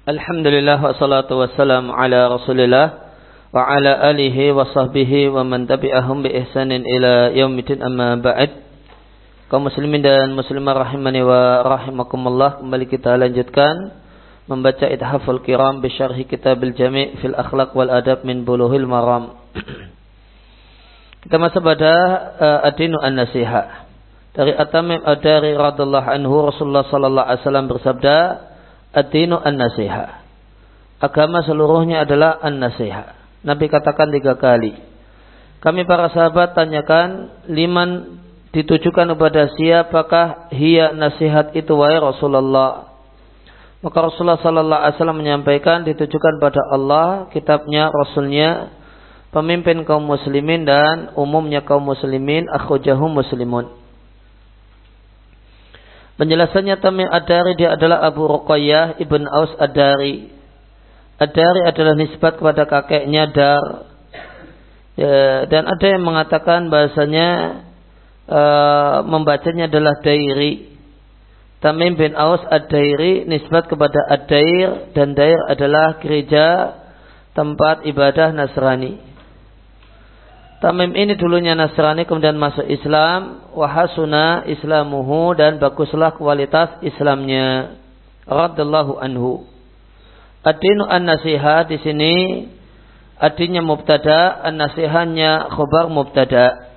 Alhamdulillah wassalatu wassalamu ala Rasulillah wa ala alihi wa sahbihi wa man tabi'ahum bi ihsanin ila yaumidin, amma ba'd. Kaum muslimin dan muslimah rahimani wa rahimakumullah, kembali kita lanjutkan membaca Ithaful Kiram bi syarhi Kitabil Jami' fil Akhlaq wal Adab min Bulughil Maram. Kita masih pada Ad-Dinu An-Nasihah. Dari At-Tamim Ad-Dari radhiyallahu anhu, Rasulullah sallallahu alaihi wasallam bersabda, Ad-Dinu An-Nasihah. Agama seluruhnya adalah An-Nasihah. Nabi katakan 3 kali. Kami para sahabat tanyakan, liman, ditujukan kepada siapakah hiya nasihat itu wahai Rasulullah? Maka Rasulullah sallallahu alaihi wasallam menyampaikan, ditujukan pada Allah, kitabnya, Rasulnya, pemimpin kaum muslimin dan umumnya kaum muslimin, akhwajahum muslimun. Penjelasannya Tamim Ad-Dari, dia adalah Abu Ruqayyah ibn Aus Ad-Dari. Ad-Dari adalah nisbat kepada kakeknya Dar. Dan ada yang mengatakan bahasanya membacanya adalah Dairi. Tamim bin Aus Ad-Dairi nisbat kepada Ad-Dair, dan Dair adalah gereja tempat ibadah Nasrani. Tamim ini dulunya Nasrani, kemudian masuk Islam. Wahasuna islamuhu, dan baguslah kualitas Islamnya. Radallahu anhu. Ad-Dinu An-Nasihah di sini ad-dinnya mubtada, an-nasihahnya khobar mubtada.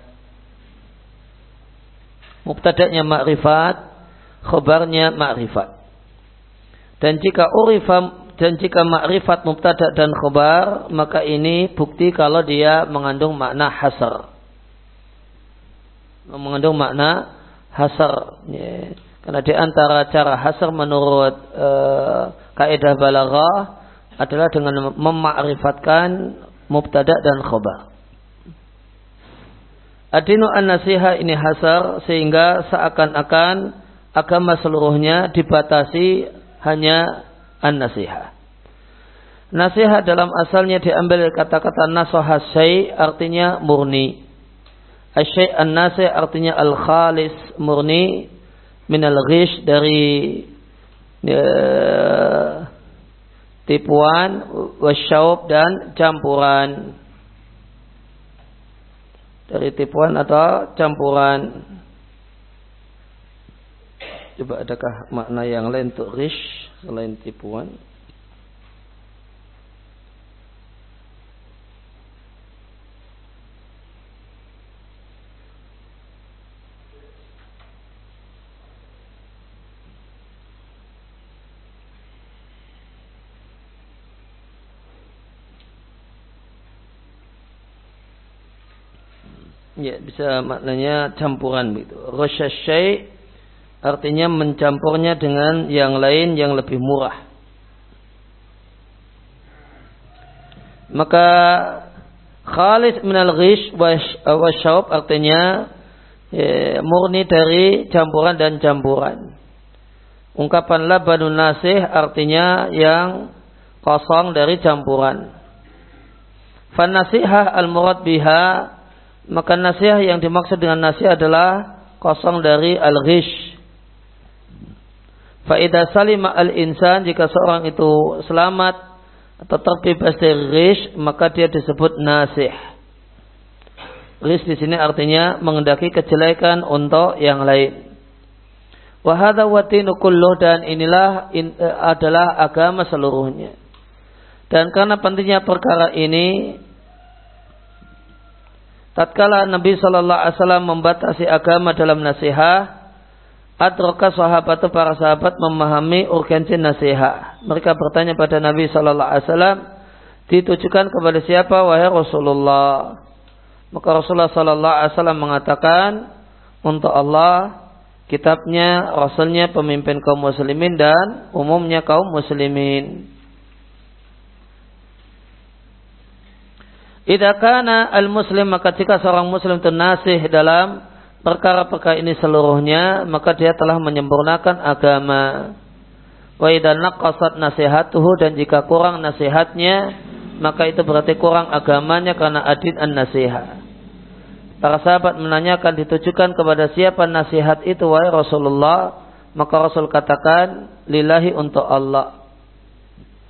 Mubtadanya ma'rifat, khobarnya ma'rifat. Dan jika ma'rifat mubtada dan khobar, maka ini bukti kalau dia mengandung makna hasar. Mengandung makna hasar. Ya. Karena di antara cara hasar menurut kaidah balaghah adalah dengan memakrifatkan mubtada dan khobar. Ad-Dinu An-Nasihah ini hasar, sehingga seakan-akan agama seluruhnya dibatasi hanya An-Nasihah. Nasihat dalam asalnya diambil dari kata-kata nasoha syai', artinya murni. Asy-syai' an-nasih artinya al-khalis, murni, minal ghish, dari tipuan, wasyaub, dan campuran. Dari tipuan atau campuran. Coba adakah makna yang lain untuk ghish selain tipuan? Ya, bisa maknanya campuran begitu. Rasyasyai artinya mencampurnya dengan yang lain yang lebih murah. Maka khalis minal ghish wa syaub artinya murni dari campuran dan campuran. Ungkapan labanun nasih artinya yang kosong dari campuran. Fan nasihah al murad biha, maka nasihat yang dimaksud dengan nasihat adalah kosong dari al-ghish. Fa idza salima al-insan, jika seorang itu selamat atau terbebas dari ghish, maka dia disebut nasih. Ghish di sini artinya mengendaki kejelekan untuk yang lain. Wa hadza watinu kulluh, dan inilah adalah agama seluruhnya. Dan karena pentingnya perkara ini, tatkala Nabi sallallahu alaihi wasallam membatasi agama dalam nasihat, adraka sahabat, para sahabat memahami urgensi nasihat. Mereka bertanya pada Nabi sallallahu alaihi wasallam, ditujukan kepada siapa wahai Rasulullah? Maka Rasulullah sallallahu alaihi wasallam mengatakan, untuk Allah, kitabnya, Rasulnya, pemimpin kaum muslimin dan umumnya kaum muslimin. Idza kana al-muslim, maka jika seorang muslim itu nasih dalam perkara-perkara ini seluruhnya, maka dia telah menyempurnakan agama. Wa idza naqasat nasihatuhu, dan jika kurang nasihatnya, maka itu berarti kurang agamanya, karena ad-din an-nasihah. Para sahabat menanyakan, ditujukan kepada siapa nasihat itu wahai Rasulullah? Maka Rasul katakan, lillahi, untuk Allah.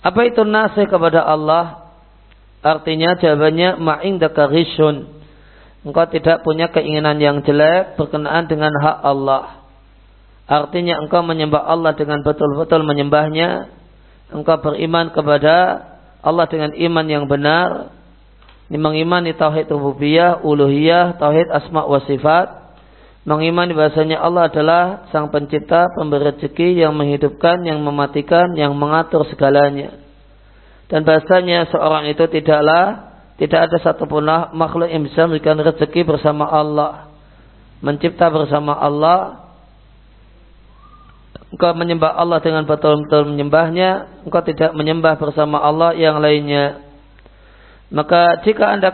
Apa itu nasih kepada Allah? Artinya jawabannya ma'indaka ghishun. Engkau tidak punya keinginan yang jelek berkenaan dengan hak Allah. Artinya engkau menyembah Allah dengan betul-betul menyembahnya. Engkau beriman kepada Allah dengan iman yang benar. Mengimani tauhid rububiyah, uluhiyah, tauhid asma wa sifat. Mengimani bahasanya Allah adalah sang pencipta, pemberi rezeki, yang menghidupkan, yang mematikan, yang mengatur segalanya. Dan bahasanya seorang itu tidak ada satupun makhluk yang bisa memberikan rezeki bersama Allah, mencipta bersama Allah. Engkau menyembah Allah dengan betul-betul menyembahnya, engkau tidak menyembah bersama Allah yang lainnya. Maka jika Anda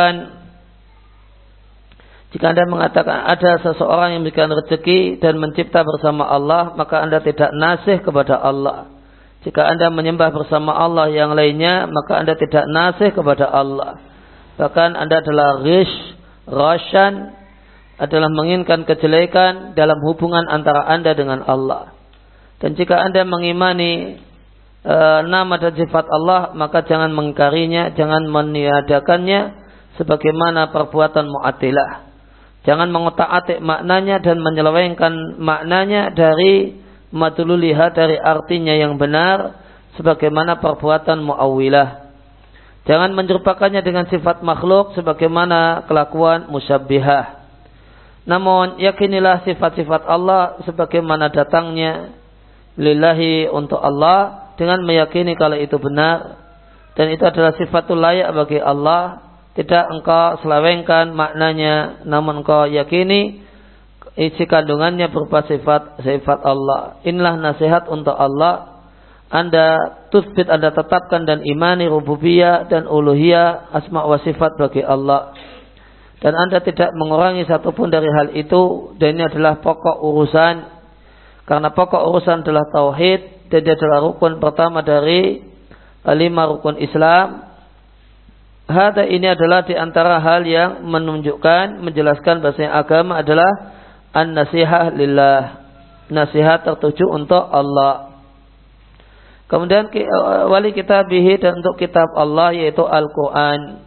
mengatakan ada seseorang yang memberikan rezeki dan mencipta bersama Allah, maka Anda tidak nasih kepada Allah. Jika Anda menyembah bersama Allah yang lainnya, maka Anda tidak nasih kepada Allah. Bahkan Anda adalah rasyan, adalah menginginkan kejelekan dalam hubungan antara Anda dengan Allah. Dan jika Anda mengimani nama dan sifat Allah, maka jangan mengingkarinya, jangan meniadakannya sebagaimana perbuatan mu'attilah. Jangan mengotak-atik maknanya dan menyelewengkan maknanya dari madluliha, dari artinya yang benar, sebagaimana perbuatan mu'awwilah. Jangan menyerupakannya dengan sifat makhluk sebagaimana kelakuan musyabbihah. Namun yakinilah sifat-sifat Allah sebagaimana datangnya lillahi, untuk Allah, dengan meyakini kalau itu benar dan itu adalah sifatul layak bagi Allah. Tidak engkau selewengkan maknanya, namun engkau yakini isi kandungannya berupa sifat Allah. Inilah nasihat untuk Allah. Anda tutsbit, Anda tetapkan dan imani rububiyah dan uluhiyah, asma wa sifat bagi Allah. Dan Anda tidak mengurangi satupun dari hal itu. Dan ini adalah pokok urusan. Karena pokok urusan adalah tauhid. Dan dia adalah rukun pertama dari 5 rukun Islam. Hada ini adalah di antara hal yang menunjukkan, menjelaskan bahasanya agama adalah an-nasihah lillah. Nasihat tertuju untuk Allah. Kemudian wali kitabihi, dan untuk kitab Allah yaitu Al-Quran.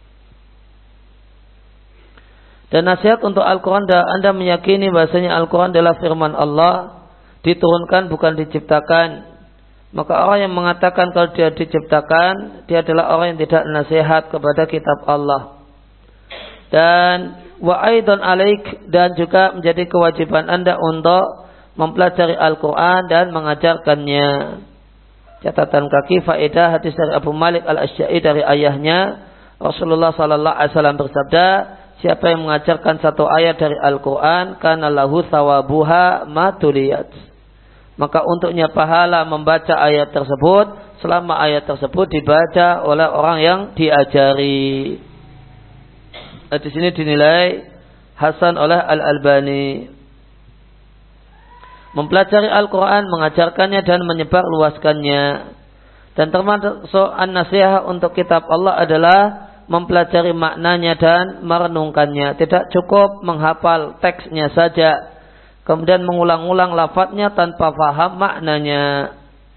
Dan nasihat untuk Al-Quran, Anda meyakini bahasanya Al-Quran adalah firman Allah, diturunkan bukan diciptakan. Maka orang yang mengatakan kalau dia diciptakan, dia adalah orang yang tidak nasihat kepada kitab Allah. Dan wa aidan alaik, dan juga menjadi kewajiban Anda untuk mempelajari Al-Quran dan mengajarkannya. Catatan kaki faedah hadis dari Abu Malik Al-Asy'ari dari ayahnya, Rasulullah sallallahu alaihi wasallam bersabda, siapa yang mengajarkan satu ayat dari Al-Quran, kana lahu thawabuha ma tuliyat. Maka untuknya pahala membaca ayat tersebut selama ayat tersebut dibaca oleh orang yang diajari. Di sini dinilai hasan oleh Al-Albani. Mempelajari Al-Quran, mengajarkannya dan menyebarluaskannya. Dan termasuk an-nasihah untuk kitab Allah adalah mempelajari maknanya dan merenungkannya. Tidak cukup menghafal teksnya saja, kemudian mengulang-ulang lafadznya tanpa paham maknanya.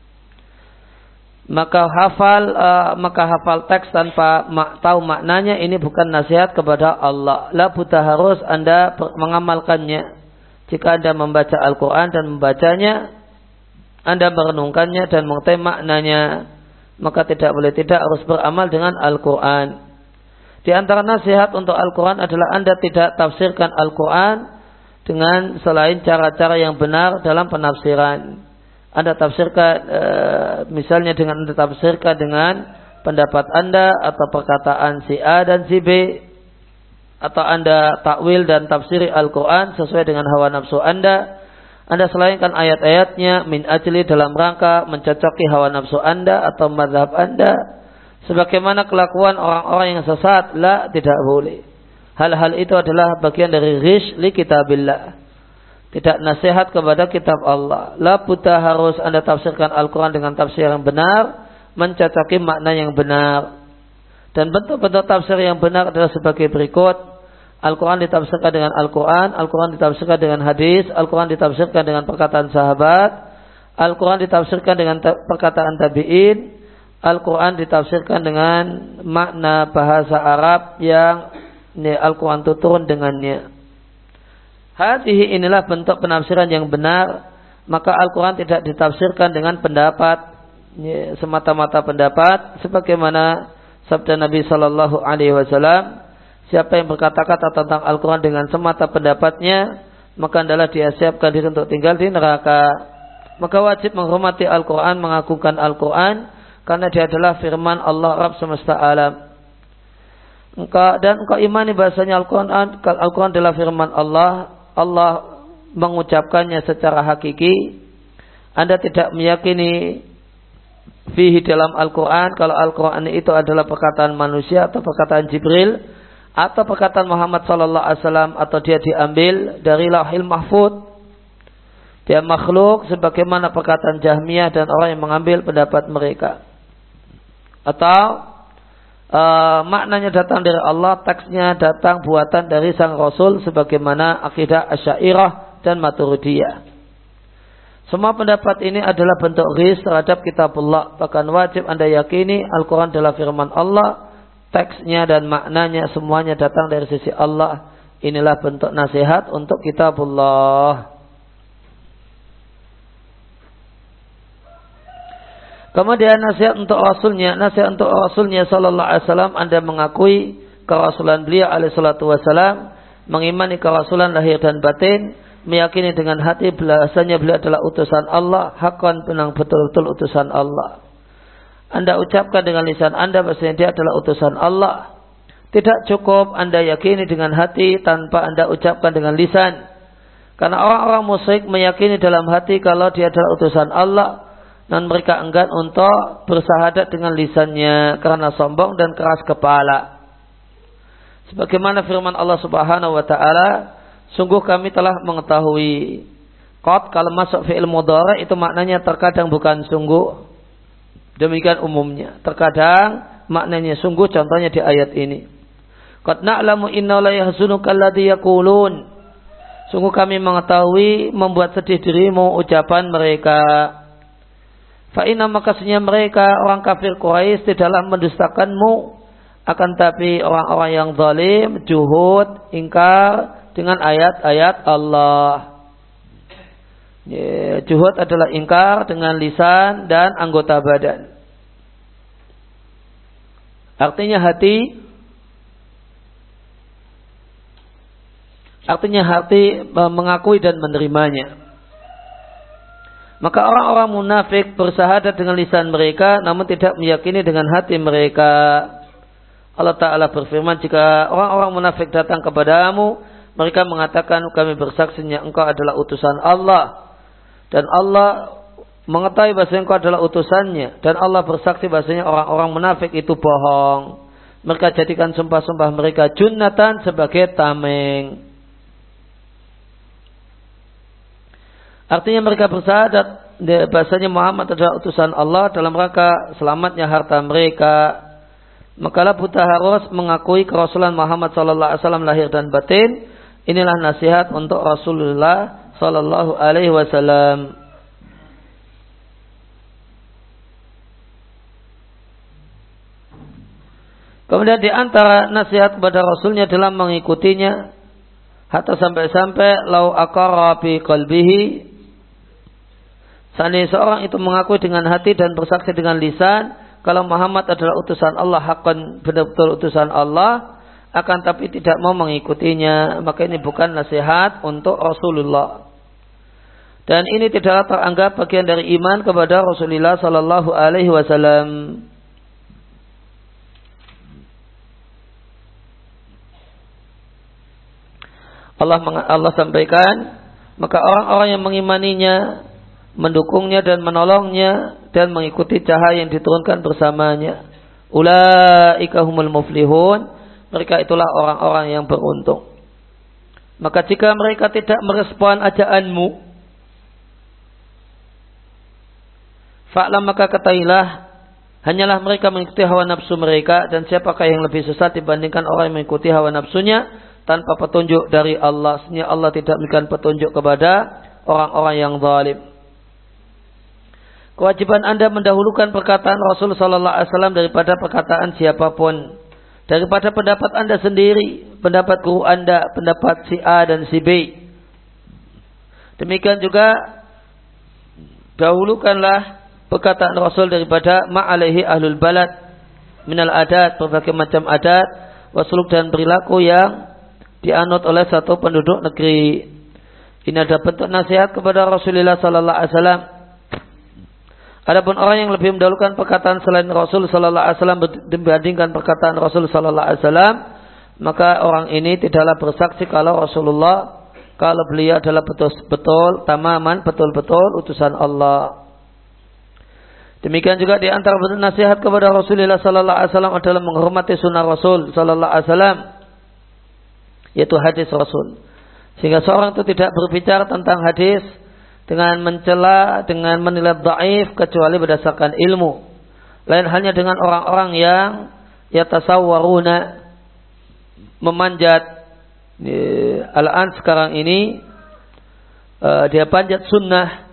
Maka hafal teks tanpa tahu maknanya, ini bukan nasihat kepada Allah. La buta, harus Anda mengamalkannya. Jika Anda membaca Al-Quran dan membacanya, Anda merenungkannya dan mengetahui maknanya, maka tidak boleh tidak harus beramal dengan Al-Quran. Di antara nasihat untuk Al-Quran adalah Anda tidak tafsirkan Al-Quran dengan selain cara-cara yang benar dalam penafsiran. Anda tafsirkan misalnya dengan Anda tafsirkan dengan pendapat Anda atau perkataan si A dan si B, atau Anda takwil dan tafsiri Al-Quran sesuai dengan hawa nafsu Anda. Anda selainkan ayat-ayatnya min ajli, dalam rangka mencocoki hawa nafsu Anda atau mazhab Anda, sebagaimana kelakuan orang-orang yang sesat. La, tidak boleh. Hal-hal itu adalah bagian dari ghish li kitabillah. Tidak nasihat kepada kitab Allah. La buta, harus Anda tafsirkan Al-Quran dengan tafsir yang benar, mencocoki makna yang benar. Dan bentuk-bentuk tafsir yang benar adalah sebagai berikut. Al-Quran ditafsirkan dengan Al-Quran, Al-Quran ditafsirkan dengan hadis, Al-Quran ditafsirkan dengan perkataan sahabat, Al-Quran ditafsirkan dengan perkataan tabi'in, Al-Quran ditafsirkan dengan makna bahasa Arab yang Al-Quran itu turun dengannya. Hadhihi inilah bentuk penafsiran yang benar. Maka Al-Quran tidak ditafsirkan dengan pendapat, semata-mata pendapat, sebagaimana sabda Nabi Sallallahu Alaihi Wasallam, siapa yang berkata-kata tentang Al-Quran dengan semata pendapatnya, maka adalah dia siapkan diri untuk tinggal di neraka. Maka wajib menghormati Al-Quran, mengagungkan Al-Quran, karena dia adalah firman Allah Rabb semesta alam. Engkau imani bahasanya Al-Quran adalah firman Allah. Allah mengucapkannya secara hakiki. Anda tidak meyakini fihi dalam Al-Quran kalau Al-Quran itu adalah perkataan manusia atau perkataan Jibril atau perkataan Muhammad sallallahu alaihi wasallam, atau dia diambil dari Lauhil Mahfuz. Dia makhluk sebagaimana perkataan Jahmiyah dan orang yang mengambil pendapat mereka. Atau maknanya datang dari Allah, teksnya datang buatan dari sang Rasul sebagaimana akidah Asy'ariyah dan Maturidiyah. Semua pendapat ini adalah bentuk ghis terhadap kitabullah. Bahkan wajib Anda yakini Al-Quran adalah firman Allah, teksnya dan maknanya semuanya datang dari sisi Allah. Inilah bentuk nasihat untuk kitabullah. Kemudian nasihat untuk Rasulnya sallallahu alaihi wasallam, Anda mengakui kerasulan beliau alaihi salatu wasallam, mengimani kerasulan lahir dan batin, meyakini dengan hati bahasanya beliau adalah utusan Allah, haqqan benang betul-betul utusan Allah. Anda ucapkan dengan lisan Anda bahasanya dia adalah utusan Allah. Tidak cukup Anda yakini dengan hati tanpa Anda ucapkan dengan lisan. Karena orang-orang musyrik meyakini dalam hati kalau dia adalah utusan Allah, dan mereka enggan untuk bersahadat dengan lisannya karena sombong dan keras kepala. Sebagaimana firman Allah Subhanahu wa taala, sungguh kami telah mengetahui. Qad kalau masuk fi'il mudhari itu maknanya terkadang bukan sungguh. Demikian umumnya. Terkadang maknanya sungguh, contohnya di ayat ini. Qad na'lamu inna la yahzunuka alladhi yaqulun. Sungguh kami mengetahui membuat sedih dirimu ucapan mereka. Fa'inna makasnya mereka orang kafir Quraisy tidaklah mendustakanmu, akan tapi orang-orang yang zalim, juhud, ingkar dengan ayat-ayat Allah. Juhud adalah ingkar dengan lisan dan anggota badan. Artinya hati mengakui dan menerimanya. Maka orang-orang munafik bersahadat dengan lisan mereka namun tidak meyakini dengan hati mereka. Allah Ta'ala berfirman, jika orang-orang munafik datang kepadamu, mereka mengatakan kami bersaksinya engkau adalah utusan Allah. Dan Allah mengetahui bahasa engkau adalah utusannya. Dan Allah bersaksi bahasanya orang-orang munafik itu bohong. Mereka jadikan sumpah-sumpah mereka junnatan sebagai tameng. Artinya mereka bersahadat bahasanya Muhammad adalah utusan Allah dalam rangka selamatnya harta mereka. Maka buta harus mengakui kerasulan Muhammad sallallahu alaihi wasallam lahir dan batin. Inilah nasihat untuk Rasulullah sallallahu alaihi wasallam. Kemudian di antara nasihat kepada Rasulnya dalam mengikutinya, hatta sampai-sampai lau aqarra bi qalbihi, seandainya seorang itu mengakui dengan hati dan bersaksi dengan lisan kalau Muhammad adalah utusan Allah, haqqan benar-benar utusan Allah, akan tapi tidak mau mengikutinya, maka ini bukan nasihat untuk Rasulullah. Dan ini tidaklah teranggap bagian dari iman kepada Rasulullah sallallahu alaihi wasallam. Allah sampaikan, maka orang-orang yang mengimaninya, mendukungnya dan menolongnya dan mengikuti cahaya yang diturunkan bersamanya, ulaika humul muflihun, mereka itulah orang-orang yang beruntung. Maka jika mereka tidak merespon ajaanmu, fa'lam, maka ketahuilah hanyalah mereka mengikuti hawa nafsu mereka, dan siapakah yang lebih sesat dibandingkan orang yang mengikuti hawa nafsunya tanpa petunjuk dari Allah. Sebenarnya Allah tidak memberikan petunjuk kepada orang-orang yang zalim. Kewajiban Anda mendahulukan perkataan Rasul sallallahu alaihi wasallam daripada perkataan siapapun. Daripada pendapat Anda sendiri, pendapat guru Anda, pendapat si A dan si B. Demikian juga dahulukanlah perkataan Rasul daripada ma'alaihi ahlul balad minal adat, berbagai macam adat, wasuluk dan perilaku yang dianut oleh satu penduduk negeri. Ini ada bentuk nasihat kepada Rasulullah sallallahu alaihi wasallam. Adapun orang yang lebih mendahulukan perkataan selain Rasul sallallahu alaihi wasallam dibandingkan perkataan Rasul sallallahu alaihi wasallam, maka orang ini tidaklah bersaksi kalau beliau adalah betul-betul tamaman, betul-betul utusan Allah. Demikian juga di antara bentuk nasihat kepada Rasulullah sallallahu alaihi wasallam adalah menghormati sunnah Rasul sallallahu alaihi wasallam, yaitu hadis Rasul. Sehingga seorang itu tidak berbicara tentang hadis dengan mencela, dengan menilai dhaif kecuali berdasarkan ilmu. Lain halnya dengan orang-orang yang yatasawwaruna, memanjat. Al-an sekarang ini dia panjat sunnah.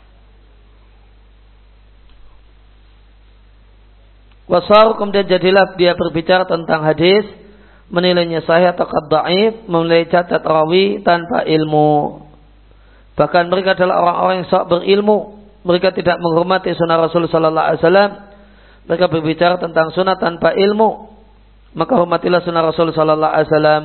Wasar, kemudian jadilah dia berbicara tentang hadis, menilainya sahih atau dhaif, menilai cacat rawi tanpa ilmu. Bahkan mereka adalah orang-orang yang sok berilmu. Mereka tidak menghormati sunnah Rasul sallallahu alaihi wasallam. Mereka berbicara tentang sunnah tanpa ilmu. Maka hormatilah sunnah Rasul sallallahu alaihi wasallam.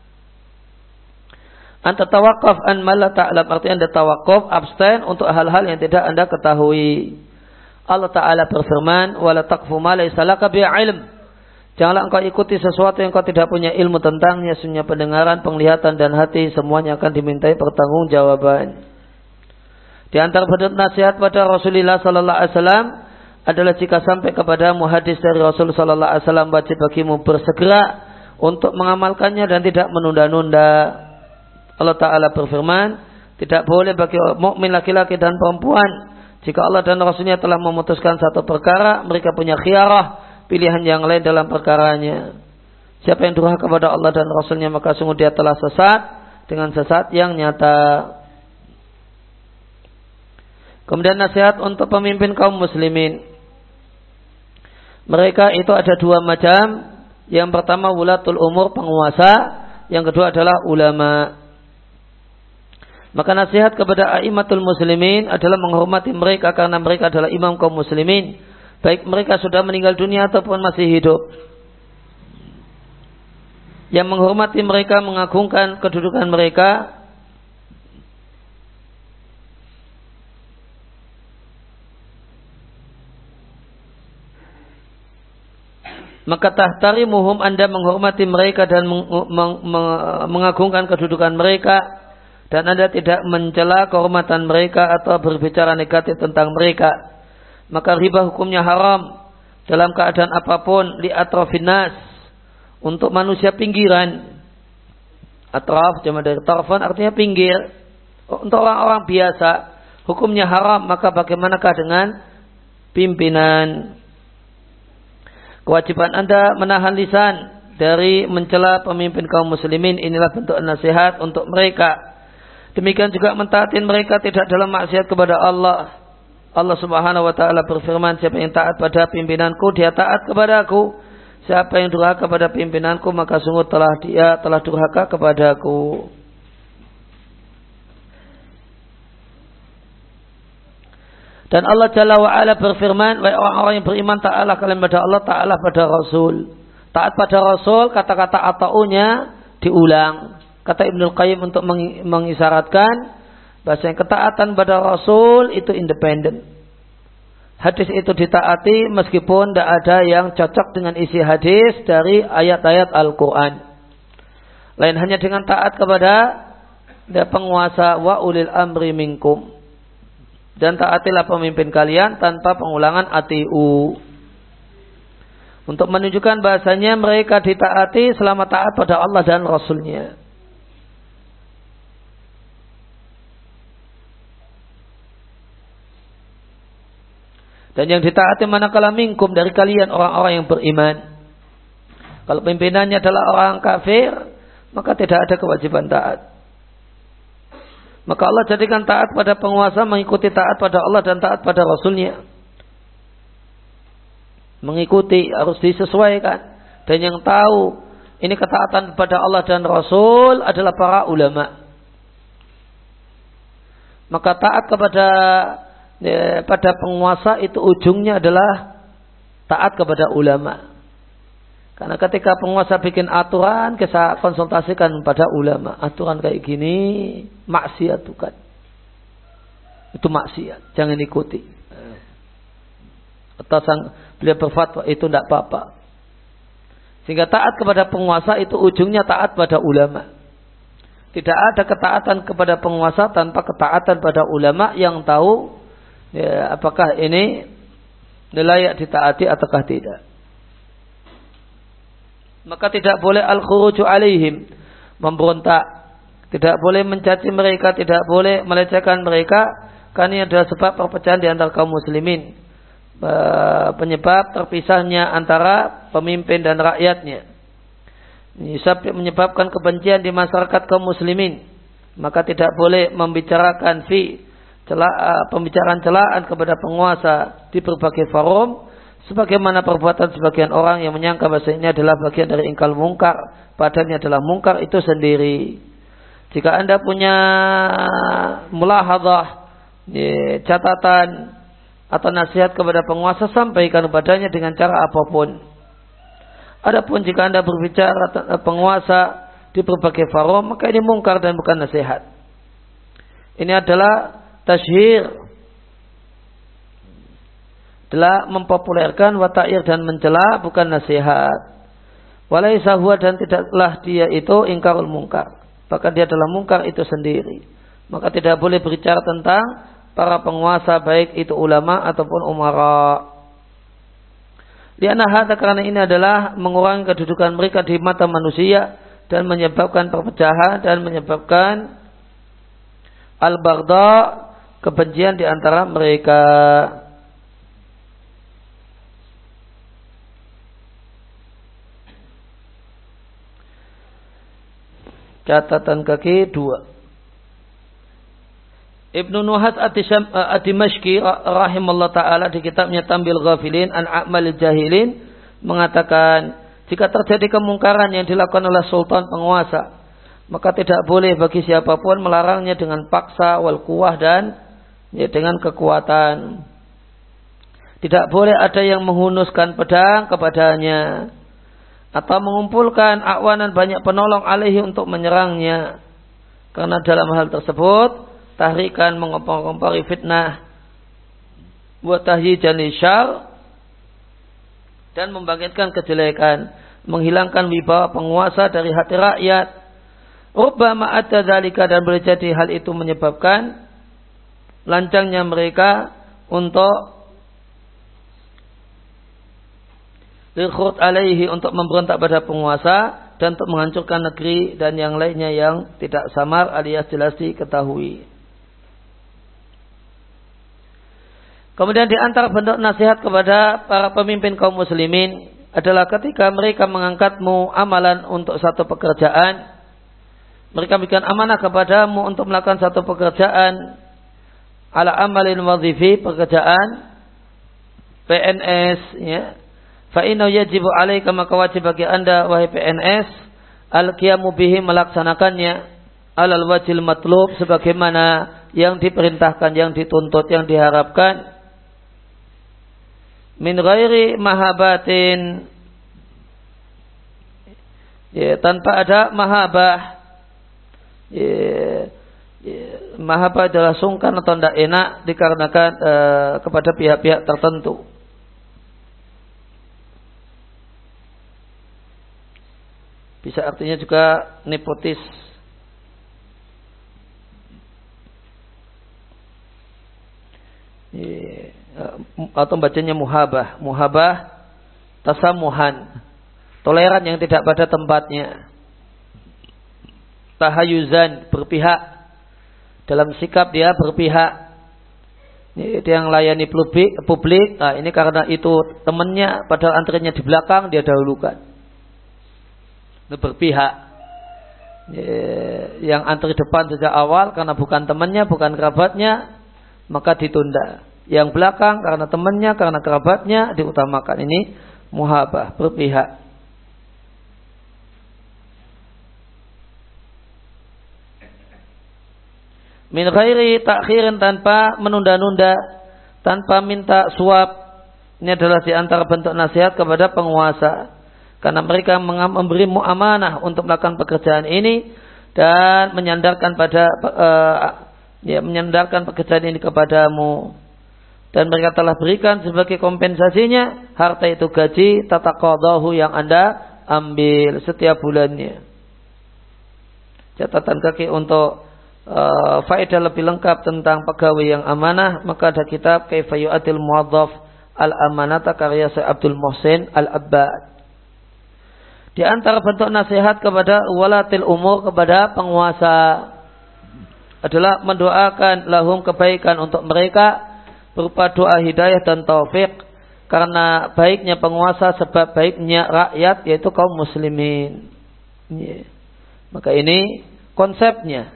Anta tawakaf an ma la ta'lam, artinya Anda tawakuf, abstain untuk hal-hal yang tidak Anda ketahui. Allah Ta'ala berfirman, wala taqfu ma laysa laka bihi ilm. Janganlah engkau ikuti sesuatu yang engkau tidak punya ilmu tentangnya. Sesungguhnya pendengaran, penglihatan dan hati semuanya akan dimintai pertanggungjawaban. Di antara bentuk nasihat pada Rasulullah sallallahu alaihi wasallam adalah jika sampai kepadamu hadis dari Rasul sallallahu alaihi wasallam, wajib bagimu bersegera untuk mengamalkannya dan tidak menunda-nunda. Allah Ta'ala berfirman, tidak boleh bagi mukmin laki-laki dan perempuan, jika Allah dan Rasulnya telah memutuskan satu perkara, mereka punya khiyarah, pilihan yang lain dalam perkaranya. Siapa yang durhaka kepada Allah dan Rasulnya, maka sungguh dia telah sesat dengan sesat yang nyata. Kemudian nasihat untuk pemimpin kaum muslimin. Mereka itu ada dua macam. Yang pertama wulatul umur, penguasa. Yang kedua adalah ulama. Maka nasihat kepada a'immatul muslimin adalah menghormati mereka karena mereka adalah imam kaum muslimin. Baik mereka sudah meninggal dunia ataupun masih hidup. Yang menghormati mereka, mengagungkan kedudukan mereka. Maka tahtarimuhum, Anda menghormati mereka dan mengagungkan kedudukan mereka. Dan Anda tidak mencela kehormatan mereka atau berbicara negatif tentang mereka. Maka riba hukumnya haram dalam keadaan apapun li atrafin nas, untuk manusia pinggiran. Atraf jama dari tarfan artinya pinggir. Untuk orang-orang biasa hukumnya haram, maka bagaimanakah dengan pimpinan? Kewajiban Anda menahan lisan dari mencela pemimpin kaum muslimin. Inilah bentuk nasihat untuk mereka. Demikian juga mentaatin mereka tidak dalam maksiat kepada Allah. Allah Subhanahu wa taala berfirman, siapa yang taat pada pimpinanku, dia taat kepadaku. Siapa yang durhaka kepada pimpinanku, maka sungguh dia telah durhaka kepadaku. Dan Allah Jalla wa Ala berfirman, wahai orang-orang yang beriman, taatlah kalian pada Allah, taatlah pada Rasul. Taat pada Rasul, kata-kata ata'unya diulang. Kata Ibnul Qayyim untuk mengisyaratkan bahasa yang ketaatan pada Rasul itu independen. Hadis itu ditaati meskipun tidak ada yang cocok dengan isi hadis dari ayat-ayat Al-Quran. Lain hanya dengan taat kepada penguasa wa ulil amri minkum. Dan taatilah pemimpin kalian tanpa pengulangan atiu. Untuk menunjukkan bahasanya mereka ditaati selama taat pada Allah dan Rasulnya. Dan yang ditaati manakala minkum, dari kalian orang-orang yang beriman. Kalau pimpinannya adalah orang kafir, maka tidak ada kewajiban taat. Maka Allah jadikan taat pada penguasa mengikuti taat pada Allah dan taat pada Rasulnya. Mengikuti harus disesuaikan. Dan yang tahu ini ketaatan kepada Allah dan Rasul adalah para ulama. Maka taat pada penguasa itu ujungnya adalah taat kepada ulama. Karena ketika penguasa bikin aturan, kita konsultasikan pada ulama. Aturan kayak gini, maksiat bukan. Itu maksiat, jangan ikuti. Atau beliau berfatwa itu tidak apa-apa. Sehingga taat kepada penguasa itu ujungnya taat pada ulama. Tidak ada ketaatan kepada penguasa tanpa ketaatan pada ulama yang tahu ya, apakah ini layak ditaati ataukah tidak. Maka tidak boleh al-khuruju alaihim, memberontak. Tidak boleh mencaci mereka, tidak boleh melecehkan mereka, karena ini adalah sebab perpecahan di antara kaum muslimin. Penyebab terpisahnya antara pemimpin dan rakyatnya. Ini menyebabkan kebencian di masyarakat kaum muslimin. Maka tidak boleh membicarakan pembicaraan celaan kepada penguasa di berbagai forum. Sebagaimana perbuatan sebagian orang yang menyangka bahasa ini adalah bagian dari ingkar mungkar, padahal adalah mungkar itu sendiri. Jika Anda punya mulahadzah, catatan atau nasihat kepada penguasa, sampaikan kepadanya dengan cara apapun. Adapun jika Anda berbicara tentang penguasa di berbagai forum, maka ini mungkar dan bukan nasihat. Ini adalah tasyhir, adalah mempopulerkan wa ta'ir dan mencela, bukan nasihat. Walaisa huwa, dan tidaklah dia itu ingkarul mungkar, bahkan dia adalah mungkar itu sendiri. Maka tidak boleh berbicara tentang para penguasa, baik itu ulama ataupun umara. Lianna hadza, karena ini adalah mengurangi kedudukan mereka di mata manusia dan menyebabkan perpecahan dan menyebabkan al-baghdha, kebencian di antara mereka. Catatan kaki 2. Ibnu Nuhas ad-Dimashqi rahimahullah ta'ala di kitabnya Tambil Ghafilin an A'malil Jahilin mengatakan, jika terjadi kemungkaran yang dilakukan oleh sultan penguasa, maka tidak boleh bagi siapapun melarangnya dengan paksa wal quwwah, dan dengan kekuatan. Tidak boleh ada yang menghunuskan pedang kepadanya atau mengumpulkan akwanan, banyak penolong alaihi untuk menyerangnya. Karena dalam hal tersebut tahrikan, mengompor-ngompori fitnah, wa tahyijan lisyar, dan membangkitkan kejelekan, menghilangkan wibawa penguasa dari hati rakyat. Rubbama adda dzalika, dan boleh jadi hal itu menyebabkan lancangnya mereka untuk likhut alaihi, untuk memberontak pada penguasa dan untuk menghancurkan negeri dan yang lainnya yang tidak samar alias jelas diketahui. Kemudian di antara bentuk nasihat kepada para pemimpin kaum muslimin adalah ketika mereka mengangkatmu amalan untuk satu pekerjaan, mereka berikan amanah kepadamu untuk melakukan satu pekerjaan ala amalin wazifi, pekerjaan PNS, ya. Fa inna yajibu alaika, maka wajib bagi Anda wahai PNS al-qiyamu bihi, melaksanakannya alal wajil matlub, sebagaimana yang diperintahkan, yang dituntut, yang diharapkan, min ghairi mahabatin, ya, tanpa ada mahabah. Mahabah adalah sungkan atau tidak enak dikarenakan kepada pihak-pihak tertentu. Bisa artinya juga nepotis. Atau bacanya muhabah. Muhabah tasamuhan, toleran yang tidak pada tempatnya. Tahayuzan, berpihak, dalam sikap dia berpihak. Dia yang layani publik. Nah, ini karena itu temannya, padahal antriannya di belakang, dia dahulukan. Berpihak. yang antri depan sejak awal karena bukan temannya, bukan kerabatnya, maka ditunda. Yang belakang karena temannya, karena kerabatnya diutamakan. Ini muhabah, berpihak. Min ghairi ta'khirin, tanpa menunda-nunda, tanpa minta suap. Ini adalah di antara bentuk nasihat kepada penguasa. Karena mereka memberimu amanah untuk melakukan pekerjaan ini dan menyandarkan menyandarkan pekerjaan ini kepadamu. Dan mereka telah berikan sebagai kompensasinya harta itu gaji tataqadahu yang Anda ambil setiap bulannya. Catatan kaki untuk faedah lebih lengkap tentang pegawai yang amanah, maka ada kitab Kaifa Yu'addil Muwazzaf Al-Amanata karya Syekh Abdul Muhsin Al-Abbad. Di antara bentuk nasihat kepada walatil umur, kepada penguasa, adalah mendoakan lahum kebaikan untuk mereka berupa doa hidayah dan taufik, karena baiknya penguasa sebab baiknya rakyat, yaitu kaum muslimin. Maka ini konsepnya.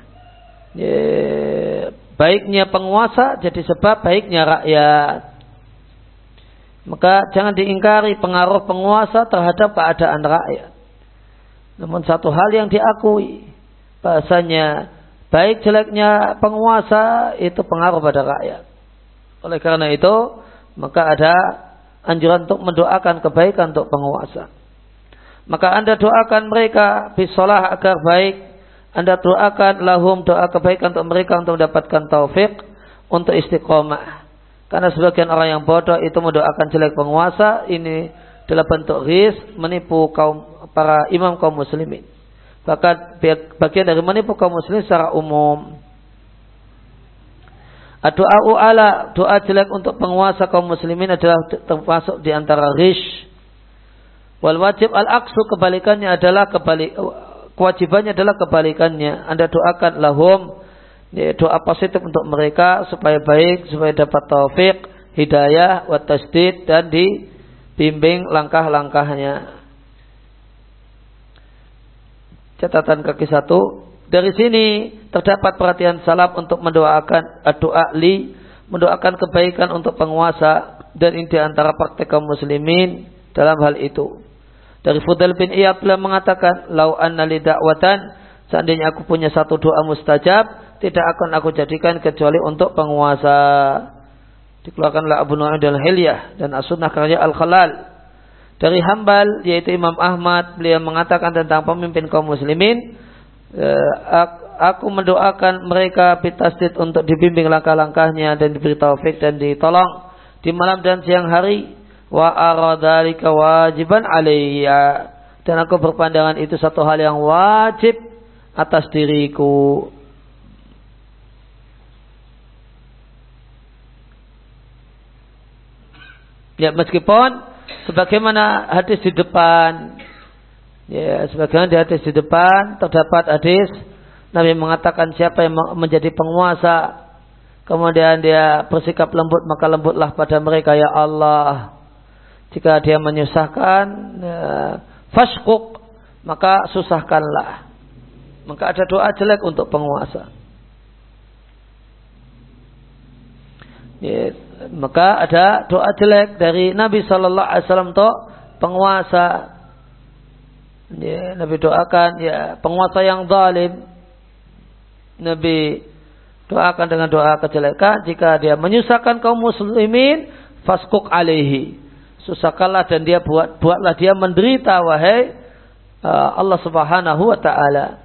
Baiknya penguasa jadi sebab baiknya rakyat. Maka jangan diingkari pengaruh penguasa terhadap keadaan rakyat. Namun satu hal yang diakui, bahasanya baik jeleknya penguasa itu pengaruh pada rakyat. Oleh karena itu, maka ada anjuran untuk mendoakan kebaikan untuk penguasa. Maka Anda doakan mereka bisolah agar baik. Anda doakan lahum, doa kebaikan untuk mereka untuk mendapatkan taufik, untuk istiqomah. Karena sebagian orang yang bodoh itu mendoakan jelek penguasa, ini adalah bentuk ghis, menipu para imam kaum muslimin. Bahkan bagian dari menipu kaum muslimin secara umum. Doa jelek untuk penguasa kaum muslimin adalah termasuk di antara ghish. Wal wajib al-aqsu, kebalikannya adalah kewajibannya adalah kebalikannya. Anda doakan lahum, doa positif untuk mereka supaya baik, supaya dapat taufik, hidayah, wa tasdid, dan dibimbing langkah-langkahnya. Catatan kaki 1. Dari sini terdapat perhatian salaf untuk mendoakan mendoakan kebaikan untuk penguasa, dan ini di antara praktek kaum muslimin dalam hal itu. Dari Fudail bin Iyad beliau mengatakan, "Lau anna li da'watan," seandainya aku punya satu doa mustajab, tidak akan aku jadikan kecuali untuk penguasa. Dikeluarkanlah Abu Nu'aim al-Hilyah dan As-Sunnah karya Al-Khalal. Dari Hambal, yaitu Imam Ahmad, beliau mengatakan tentang pemimpin kaum muslimin, aku mendoakan mereka bitasdid, untuk dibimbing langkah-langkahnya dan diberi taufik dan ditolong di malam dan siang hari. Wa aradhalika wajiban alayya, dan aku berpandangan itu satu hal yang wajib atas diriku. Ya, meskipun sebagaimana hadis di depan, sebagaimana di hadis di depan terdapat hadis Nabi mengatakan siapa yang menjadi penguasa kemudian dia bersikap lembut, maka lembutlah pada mereka ya Allah. Jika dia menyusahkan, fashquq, maka susahkanlah. Maka ada doa jelek untuk penguasa. Maka ada doa jelek dari Nabi Sallallahu Alaihi Wasallam untuk penguasa. Nabi doakan penguasa yang zalim. Nabi doakan dengan doa kejelekan. Jika dia menyusahkan kaum muslimin, fasquq alaihi, susahkanlah dan dia buatlah dia menderita, wahai Allah Subhanahu wa taala.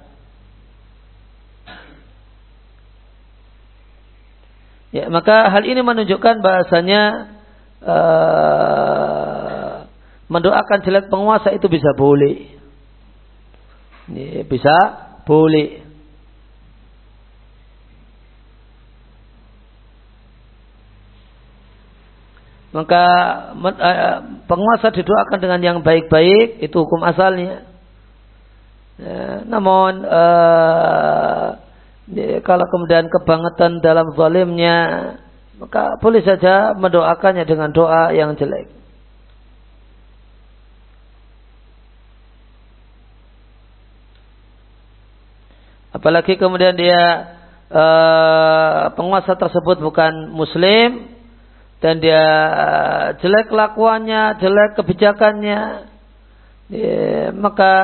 Ya, maka hal ini menunjukkan bahasanya mendoakan jelek penguasa itu bisa boleh. Bisa boleh. Maka penguasa didoakan dengan yang baik-baik, itu hukum asalnya. Namun kalau kemudian kebangetan dalam zalimnya, maka boleh saja mendoakannya dengan doa yang jelek. Apalagi kemudian dia penguasa tersebut bukan muslim dan dia jelek kelakuannya, jelek kebijakannya, maka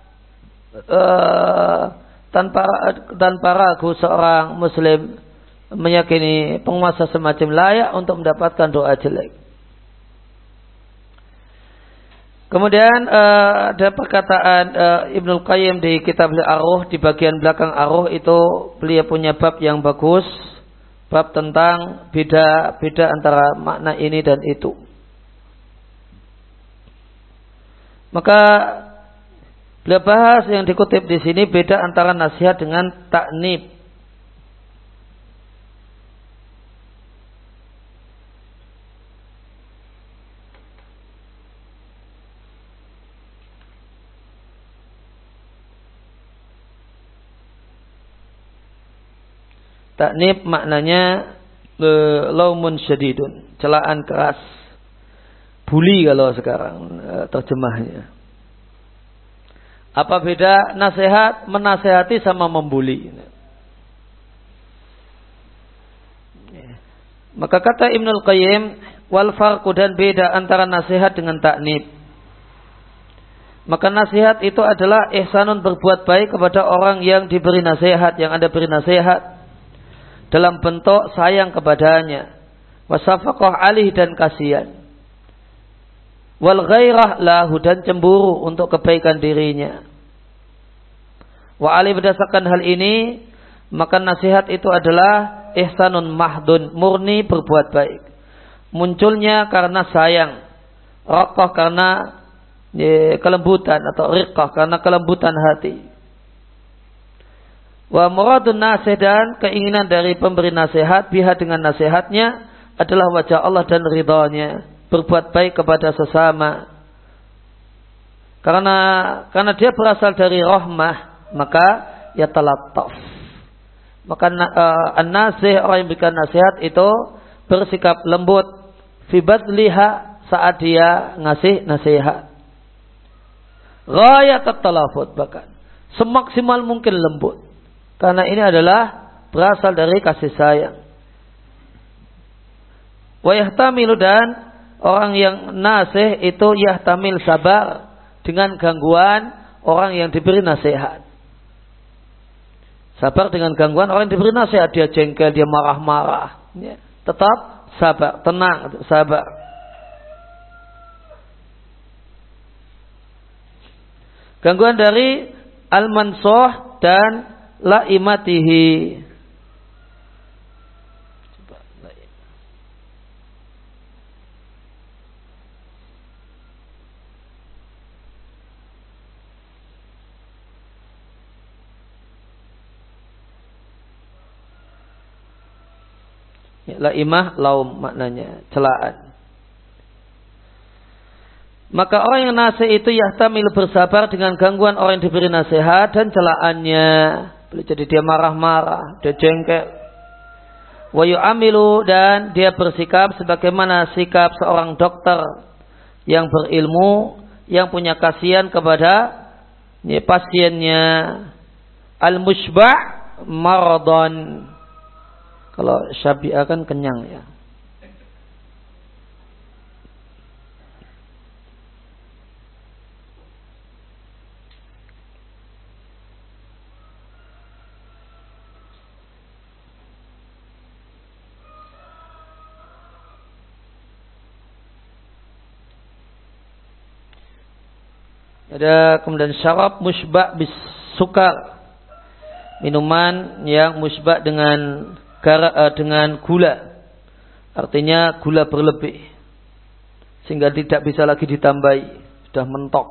tanpa ragu seorang muslim meyakini penguasa semacam layak untuk mendapatkan doa jelek. Kemudian ada perkataan Ibnul Qayyim di kitab Ar-Ruh, di bagian belakang Ar-Ruh itu beliau punya bab yang bagus, bab tentang beda antara makna ini dan itu. Maka beliau bahas yang dikutip di sini beda antara nasihat dengan ta'nib. Ta'nib maknanya laumun syadidun, celaan keras, bully kalau sekarang terjemahnya. Apa beda nasihat, menasehati sama membuli? Maka kata Ibnul Qayyim, wal farqu, dan beda antara nasihat dengan ta'nib. Maka nasihat itu adalah ihsanun, berbuat baik kepada orang yang diberi nasihat, yang Anda beri nasihat, dalam bentuk sayang kepadanya, wasafaqah alih, dan kasihan, wal ghairah lahu, dan cemburu untuk kebaikan dirinya. Wa alih, berdasarkan hal ini, maka nasihat itu adalah ihsanun mahdun, murni berbuat baik, munculnya karena sayang, raqah karena kelembutan, atau riqah karena kelembutan hati. Wa muradun nasih, dan keinginan dari pemberi nasihat biha, dengan nasihatnya, adalah wajah Allah dan ridhanya, berbuat baik kepada sesama. Karena dia berasal dari rahmah, maka ya talattaf. Maka an-nasih, orang yang berikan nasihat itu bersikap lembut fi badliha, saat dia ngasih nasihat. Ghayat at-talafut, bahkan semaksimal mungkin lembut. Karena ini adalah berasal dari kasih sayang. Wa yahtamilu, dan orang yang nasih itu yahtamil sabar dengan gangguan orang yang diberi nasihat. Sabar dengan gangguan orang yang diberi nasihat, dia jengkel, dia marah-marah, ya, tetap sabar, tenang, sabar. Gangguan dari al-mansuh dan laimatihi. Laimah, laum maknanya celaan. Maka orang yang nasih itu yahtamil, bersabar dengan gangguan orang yang diberi nasihat dan celaannya. Boleh jadi dia marah-marah, dia jengkel. Wa yu'amilu, dan dia bersikap sebagaimana sikap seorang dokter yang berilmu, yang punya kasihan kepada pasiennya. Al-mushba' maradon. Kalau syabi'ah kan kenyang, ya. Ada kemudian syarab musyba' bis sukar, minuman yang musyba' dengan gula, artinya gula berlebih sehingga tidak bisa lagi ditambahi, sudah mentok.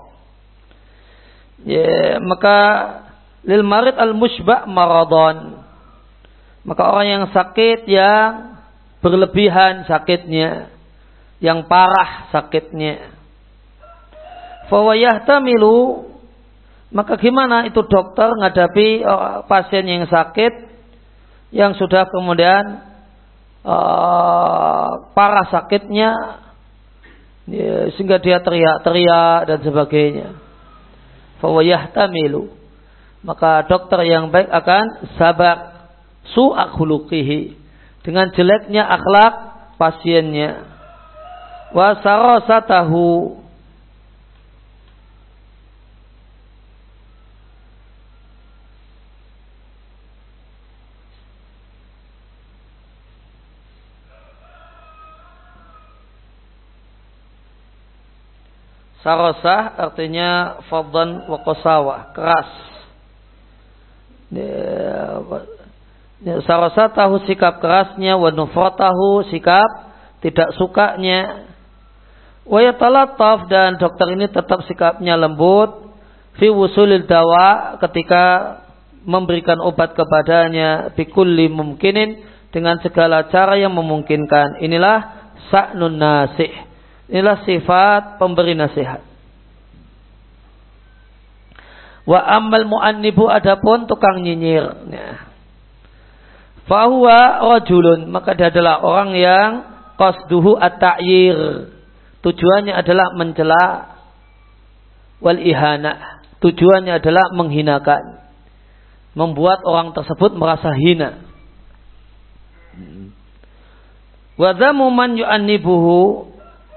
Ya, maka lil marid al musyba' maradon, maka orang yang sakit, yang berlebihan sakitnya, yang parah sakitnya, fawa yahtamilu, maka gimana itu dokter menghadapi pasien yang sakit, yang sudah kemudian parah sakitnya, ya, sehingga dia teriak-teriak dan sebagainya. Fawa yahtamilu, maka dokter yang baik akan sabar su'a khuluqihi, dengan jeleknya akhlak pasiennya. Wa sarasatahu, sarasah artinya fadhan wa qasawah, keras. Sarasatahu sikap kerasnya, wa nufratahu sikap tidak sukanya. Wa yatalattaf, dan dokter ini tetap sikapnya lembut, fi wusulil dawa, ketika memberikan obat kepadanya, bi kulli mumkinin, dengan segala cara yang memungkinkan. Inilah sa'nun nasih. Inilah sifat pemberi nasihat. Wa ammal mu'annibu, adapun tukang nyinyir. Fahuwa rajulun, maka dia adalah orang yang qasduhu at-ta'yir, tujuannya adalah mencela, wal ihana, tujuannya adalah menghinakan, membuat orang tersebut merasa hina. Wa dhammu man yu'annibuhu,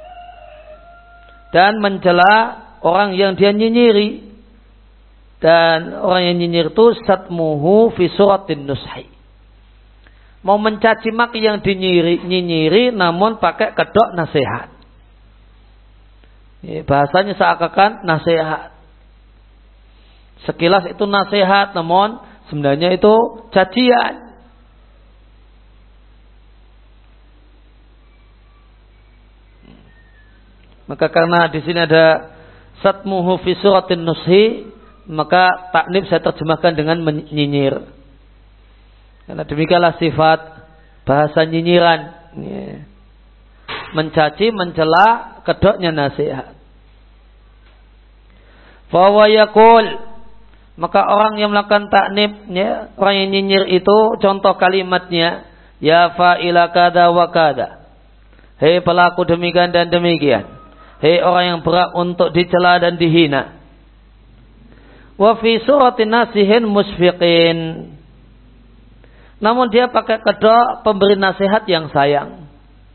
dan mencela orang yang dia nyinyiri. Dan orang yang nyinyir itu satmuhu fi suratin nushi, mau mencaci maki yang nyinyiri namun pakai kedok nasihat. Bahasanya seakan-akan nasihat. Sekilas itu nasihat, namun sebenarnya itu cacian. Maka karena di sini ada satmuhu fi suratin nushi, maka taknib saya terjemahkan dengan menyinyir. Karena demikianlah sifat bahasa nyinyiran. Mencaci, mencela, kedoknya nasihat. Fawa yaqul, maka orang yang melakukan taknib, orang yang nyinyir itu contoh kalimatnya, ya fa'ila kada wa kada. Hei pelaku demikian dan demikian. Hei orang yang berhak untuk dicela dan dihina. Wa fi suratin nasihin musfiqin, namun dia pakai kedok pemberi nasihat yang sayang.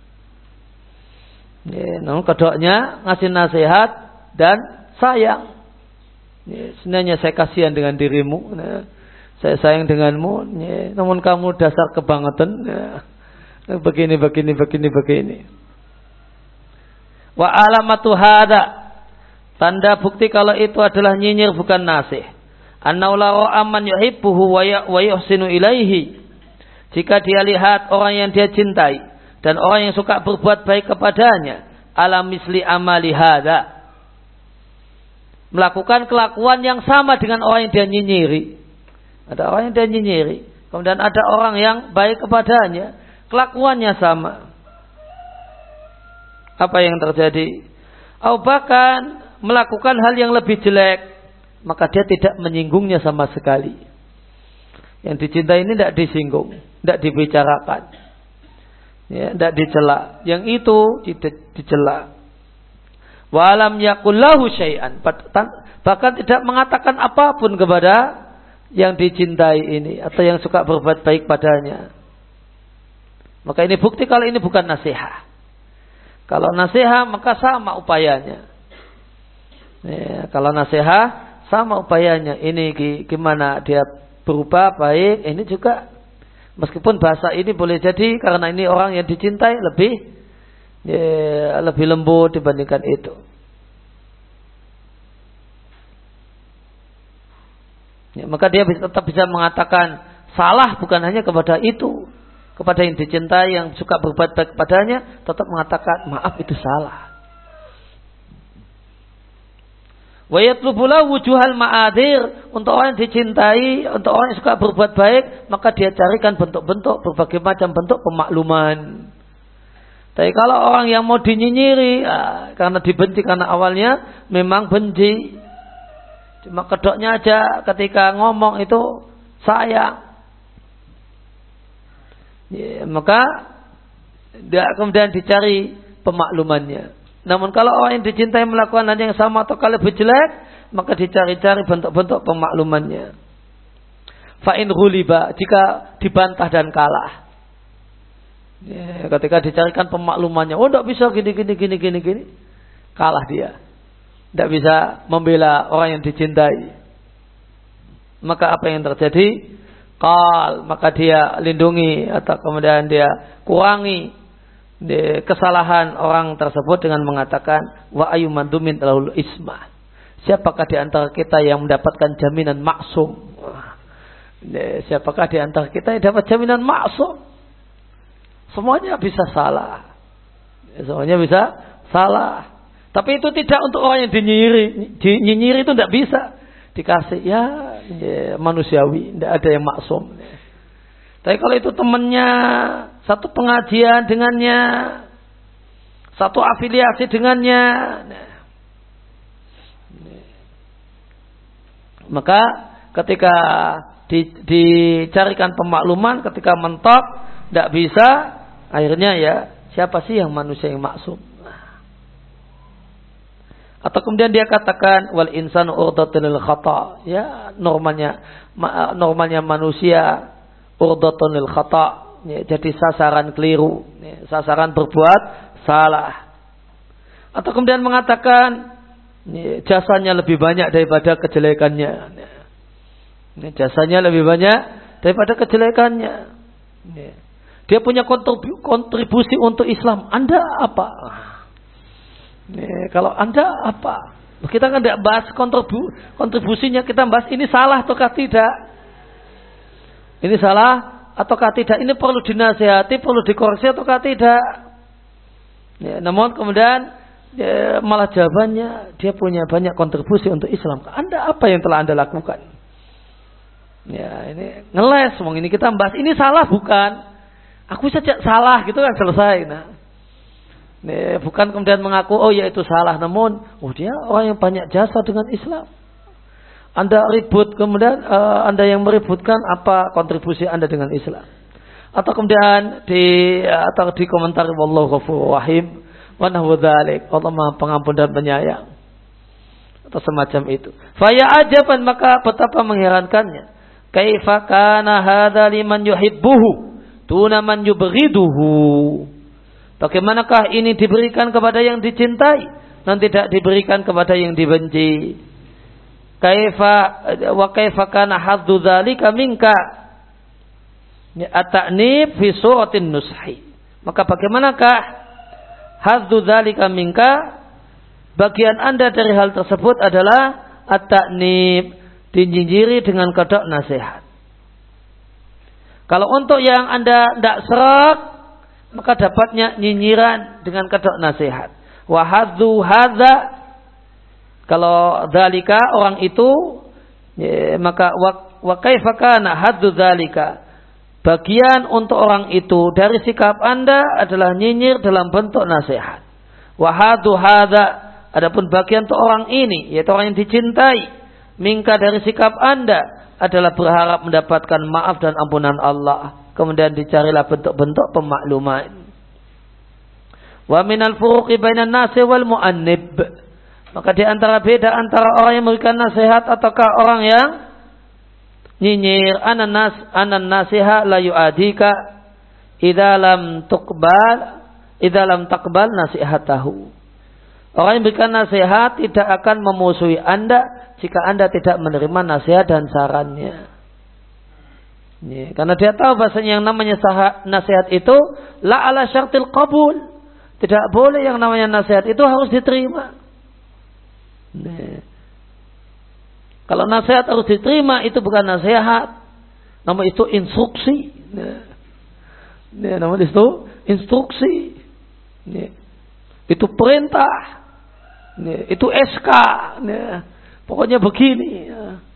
Namun kedoknya ngasih nasihat dan sayang. Sebenarnya saya kasihan dengan dirimu, saya sayang denganmu, namun kamu dasar kebangetan, begini. Wa alamatu hada, tanda bukti kalau itu adalah nyinyir bukan nasih. Annahu la ra'aman yuhibbuhu wa yuhsinu ilaihi, jika dia lihat orang yang dia cintai dan orang yang suka berbuat baik kepadanya, ala misli amali hada, melakukan kelakuan yang sama dengan orang yang dia nyinyiri. Ada orang yang dia nyinyiri, kemudian ada orang yang baik kepadanya, kelakuannya sama. Apa yang terjadi? Atau bahkan melakukan hal yang lebih jelek, maka dia tidak menyinggungnya sama sekali. Yang dicintai ini tidak disinggung, tidak dibicarakan, tidak dicela. Yang itu dicela. Walam yakullahu syai'an, bahkan tidak mengatakan apapun kepada yang dicintai ini atau yang suka berbuat baik padanya. Maka ini bukti kalau ini bukan nasihat. Kalau nasihat maka sama upayanya. Kalau nasihat sama upayanya. Ini gimana dia berubah baik. Ini juga meskipun bahasa ini boleh jadi karena ini orang yang dicintai lebih lembut dibandingkan itu. Maka dia tetap bisa mengatakan salah bukan hanya kepada itu, kepada yang dicintai yang suka berbuat baik kepadanya, tetap mengatakan maaf itu salah. Wa yatlubu lahu wujuhal ma'adir, untuk orang yang dicintai, untuk orang yang suka berbuat baik, maka dia carikan bentuk-bentuk, berbagai macam bentuk pemakluman. Tapi kalau orang yang mau dinyinyiri karena dibenci, karena awalnya memang benci, cuma kedoknya aja ketika ngomong itu sayang, maka dia kemudian dicari pemaklumannya. Namun kalau orang yang dicintai melakukan hal yang sama atau kalau lebih jelek, maka dicari-cari bentuk-bentuk pemaklumannya. Fa in ghuliba, jika dibantah dan kalah. Ya, ketika dicarikan pemaklumannya, oh tidak bisa gini. Kalah dia. Tidak bisa membela orang yang dicintai. Maka apa yang terjadi? Maka dia lindungi atau kemudian dia kurangi kesalahan orang tersebut dengan mengatakan wa ayyuman dumin lahul ismah. Siapakah di antara kita yang mendapatkan jaminan maksum? Siapakah di antara kita yang dapat jaminan maksum? Semuanya bisa salah. Semuanya bisa salah. Tapi itu tidak untuk orang yang nyinyiri itu tidak bisa dikasih ya manusiawi, tidak ada yang maksum. Tapi kalau itu temannya, satu pengajian dengannya, satu afiliasi dengannya, maka ketika dicarikan pemakluman, ketika mentok tidak bisa, akhirnya ya siapa sih yang manusia yang maksum? Atau kemudian dia katakan wal insanu urdatun lil khata. Ya, normalnya manusia urdatun lil khata. Ya, jadi sasaran keliru, ya, sasaran berbuat salah. Atau kemudian mengatakan ya, jasanya lebih banyak daripada kejelekannya. Ya, jasanya lebih banyak daripada kejelekannya. Ya. Dia punya kontribusi untuk Islam. Anda apa? Kalau Anda apa? Kita kan tidak bahas kontribusinya, kita bahas ini salah ataukah tidak. Ini salah ataukah tidak. Ini perlu dinasihati, perlu dikoreksi ataukah tidak. Ya, namun kemudian malah jawabannya dia punya banyak kontribusi untuk Islam. Anda apa yang telah Anda lakukan? Ya, ini ngeles. Ini kita bahas ini salah bukan? Aku saja salah gitu kan selesai. Nah. Bukan kemudian mengaku oh ya itu salah, namun dia orang yang banyak jasa dengan Islam. Anda ribut kemudian Anda yang meributkan apa kontribusi Anda dengan Islam? Atau kemudian di komentar wallahu ghafurur rahim wa nahwu dzalik, Allah Maha Pengampun dan Penyayang. Atau semacam itu. Fa ya ajaban, maka betapa mengherankannya. Kaifa kana hadza liman yuhibbuhu tuna man yubghiduhu. Bagaimanakah ini diberikan kepada yang dicintai dan tidak diberikan kepada yang dibenci? Wa kaifa kana haddu dzalika minka at-ta'nib fi suratin nushi. Maka bagaimanakah haddu dzalika minka, bagian Anda dari hal tersebut adalah at-ta'nib, dinyinjiri dengan kodok nasihat. Kalau untuk yang Anda tidak serak, maka dapatnya nyinyiran dengan kedok nasihat. Wa hadzu hadza, kalau dzalika orang itu ya, maka wa kaifa kana hadzu dzalika, bagian untuk orang itu dari sikap Anda adalah nyinyir dalam bentuk nasihat. Wa hadzu hadza, adapun bagian untuk orang ini yaitu orang yang dicintai, mingka dari sikap Anda adalah berharap mendapatkan maaf dan ampunan Allah. Kemudian dicarilah bentuk-bentuk pemakluman. Wa minal furuqi bainan nasi wal mu'annib. Maka di antara beda antara orang yang memberikan nasihat ataukah orang yang nyinyir. Anan nasiha la yu'adika idza lam taqbal nasihatahu. Orang yang memberikan nasihat tidak akan memusuhi Anda jika Anda tidak menerima nasihat dan sarannya. Ya, karena dia tahu bahasanya yang namanya nasihat itu la ala syartil qabul. Tidak boleh yang namanya nasihat itu harus diterima. Nah, kalau nasihat harus diterima itu bukan nasihat, namun itu instruksi. Namun itu instruksi. Itu perintah. Itu SK. Pokoknya begini.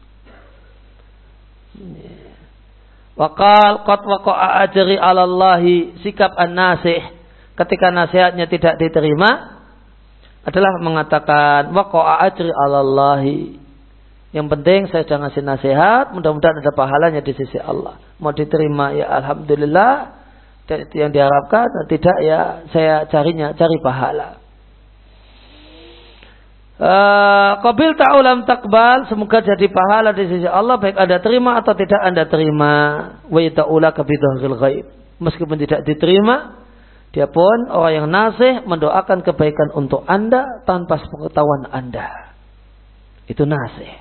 Waqal qad waqa'a ajri 'ala Allahi, sikap an-nasih ketika nasihatnya tidak diterima adalah mengatakan waqa'a ajri 'ala Allahi. Yang penting saya jangan ngasih nasihat, mudah-mudahan ada pahalanya di sisi Allah. Mau diterima ya alhamdulillah, dan itu yang diharapkan, dan tidak ya saya cari pahala. qabil ta'ulam takbal, semoga jadi pahala di sisi Allah, baik Anda terima atau tidak Anda terima. Wa yata'ulaka bidhahril ghaib, meskipun tidak diterima, dia pun orang yang nasih mendoakan kebaikan untuk Anda tanpa sepengetahuan Anda. Itu nasih.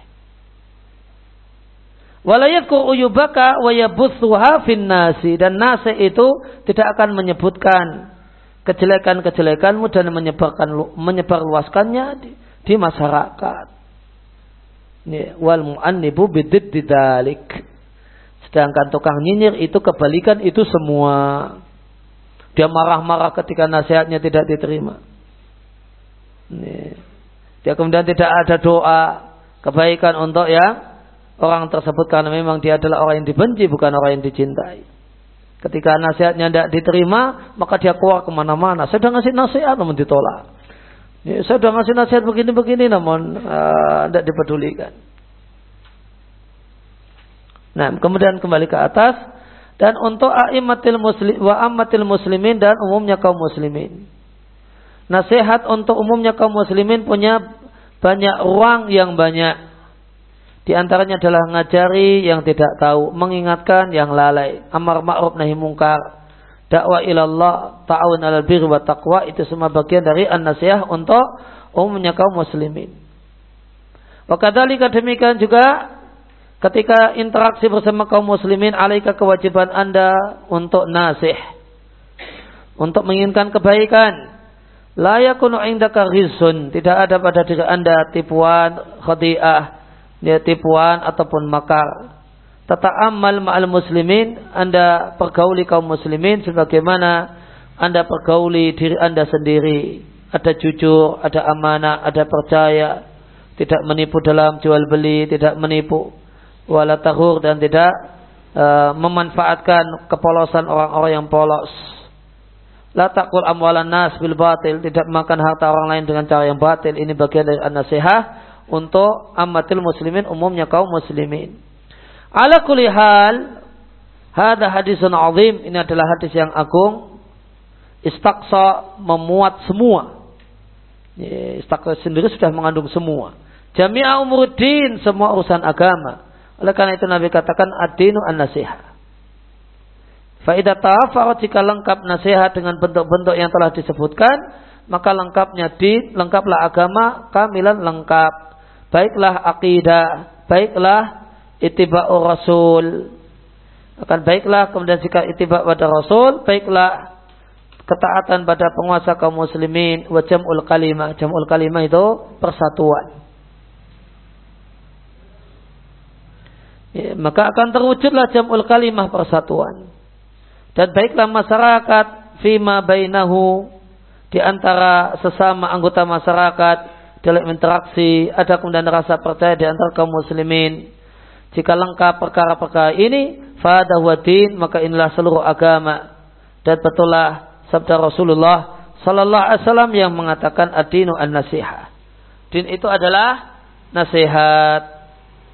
Wala yadhkur uyubaka wa yabuthuha fin nasi, dan nasih itu tidak akan menyebutkan kejelekan-kejelekanmu dan menyebarluaskannya di masyarakat. Wal mu'annibu bididdi dzalik. Sedangkan tukang nyinyir itu kebalikan itu semua. Dia marah-marah ketika nasihatnya tidak diterima. Dia kemudian tidak ada doa kebaikan untuk yang orang tersebut, karena memang dia adalah orang yang dibenci, bukan orang yang dicintai. Ketika nasihatnya tidak diterima, maka dia keluar kemana-mana. Saya sudah ngasih nasihat namun ditolak. Saya sudah ngasih nasihat begini-begini namun tidak dipedulikan. Nah, kemudian kembali ke atas. Dan untuk a'immatil muslim wa ammatil muslimin, dan umumnya kaum muslimin. Nasihat untuk umumnya kaum muslimin punya banyak ruang yang banyak. Di antaranya adalah ngajari yang tidak tahu, mengingatkan yang lalai, amar ma'ruf nahi mungkar, dakwah ilallah, ta'awun 'alal birri wat taqwa, itu semua bagian dari an-nasihah untuk umumnya kaum muslimin. Wa kadzalika, demikian juga ketika interaksi bersama kaum muslimin, alaika, kewajiban Anda untuk nasih, untuk menginginkan kebaikan. La yakunu indaka ghizun, tidak ada pada diri Anda tipuan, khadi'ah, tipuan ataupun makar. Tata'ammal ma'al muslimin, Anda pergauli kaum muslimin sebagaimana Anda pergauli diri Anda sendiri. Ada jujur, ada amanah, ada percaya, tidak menipu dalam jual beli, tidak menipu, wala tahur, dan tidak memanfaatkan kepolosan orang-orang yang polos. La taqul amwalan nas bil batil, tidak makan harta orang lain dengan cara yang batil. Ini bagian dari an-nasihah untuk ammatil muslimin, umumnya kaum muslimin. Ala kulli hal, hadza hadisun azim, ini adalah hadis yang agung. Istaqsa, memuat semua. Istaqsa sendiri sudah mengandung semua. Jami'a umuruddin, semua urusan agama. Oleh karena itu Nabi katakan ad-dinu an-nasihah. Fa idza ta'affara, jika lengkap nasihat dengan bentuk-bentuk yang telah disebutkan, maka lengkapnya din, lengkaplah agama, kamilan lengkap. Baiklah akidah, baiklah ittiba'ur rasul. Akan baiklah kemudian jika ittiba' pada rasul, baiklah ketaatan pada penguasa kaum muslimin, wa jam'ul kalimah. Jam'ul kalimah itu persatuan. Ya, maka akan terwujudlah jam'ul kalimah, persatuan. Dan baiklah masyarakat fima bainahu, di antara sesama anggota masyarakat dalam interaksi, ada kemudian rasa percaya di antara kaum muslimin. Jika lengkap perkara-perkara ini, fa huwa din, maka inilah seluruh agama. Dan betullah sabda Rasulullah sallallahu alaihi wasallam yang mengatakan ad-dinu an-nasihah. Din itu adalah nasihat.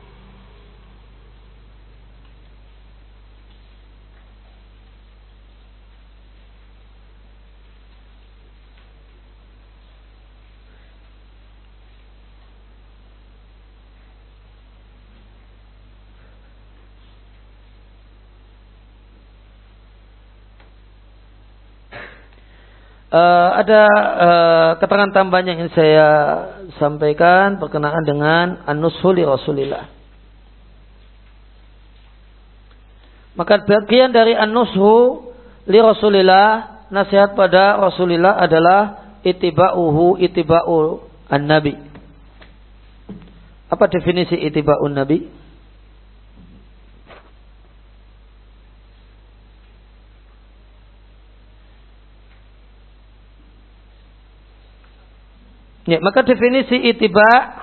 Ada keterangan tambahan yang ingin saya sampaikan berkenaan dengan an-nushu li Rasulillah. Maka bagian dari an-nushu li Rasulillah, nasihat pada Rasulillah adalah ittiba'uhu, ittiba'u an-nabi. Apa definisi ittiba'un nabi? Ya, maka definisi ittiba'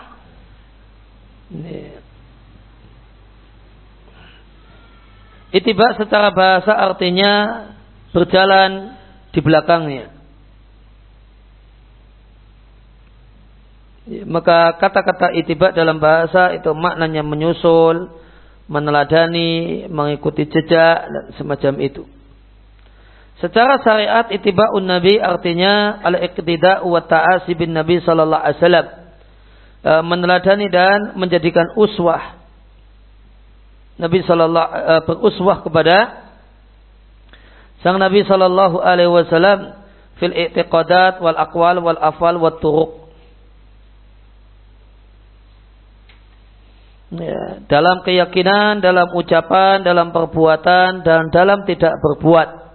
ittiba' secara bahasa artinya berjalan di belakangnya. Ya, maka kata-kata ittiba' dalam bahasa itu maknanya menyusul, meneladani, mengikuti jejak dan semacam itu. Secara syariat ittiba'un nabi artinya al-iqtida'u wa ta'asi bin nabi sallallahu alaihi wasallam, meneladani dan menjadikan uswah. Nabi beruswah kepada sang Nabi sallallahu alaihi wasallam fil i'tiqadat wal aqwal wal afal wat turuq. Ya, dalam keyakinan, dalam ucapan, dalam perbuatan, dan dalam tidak berbuat.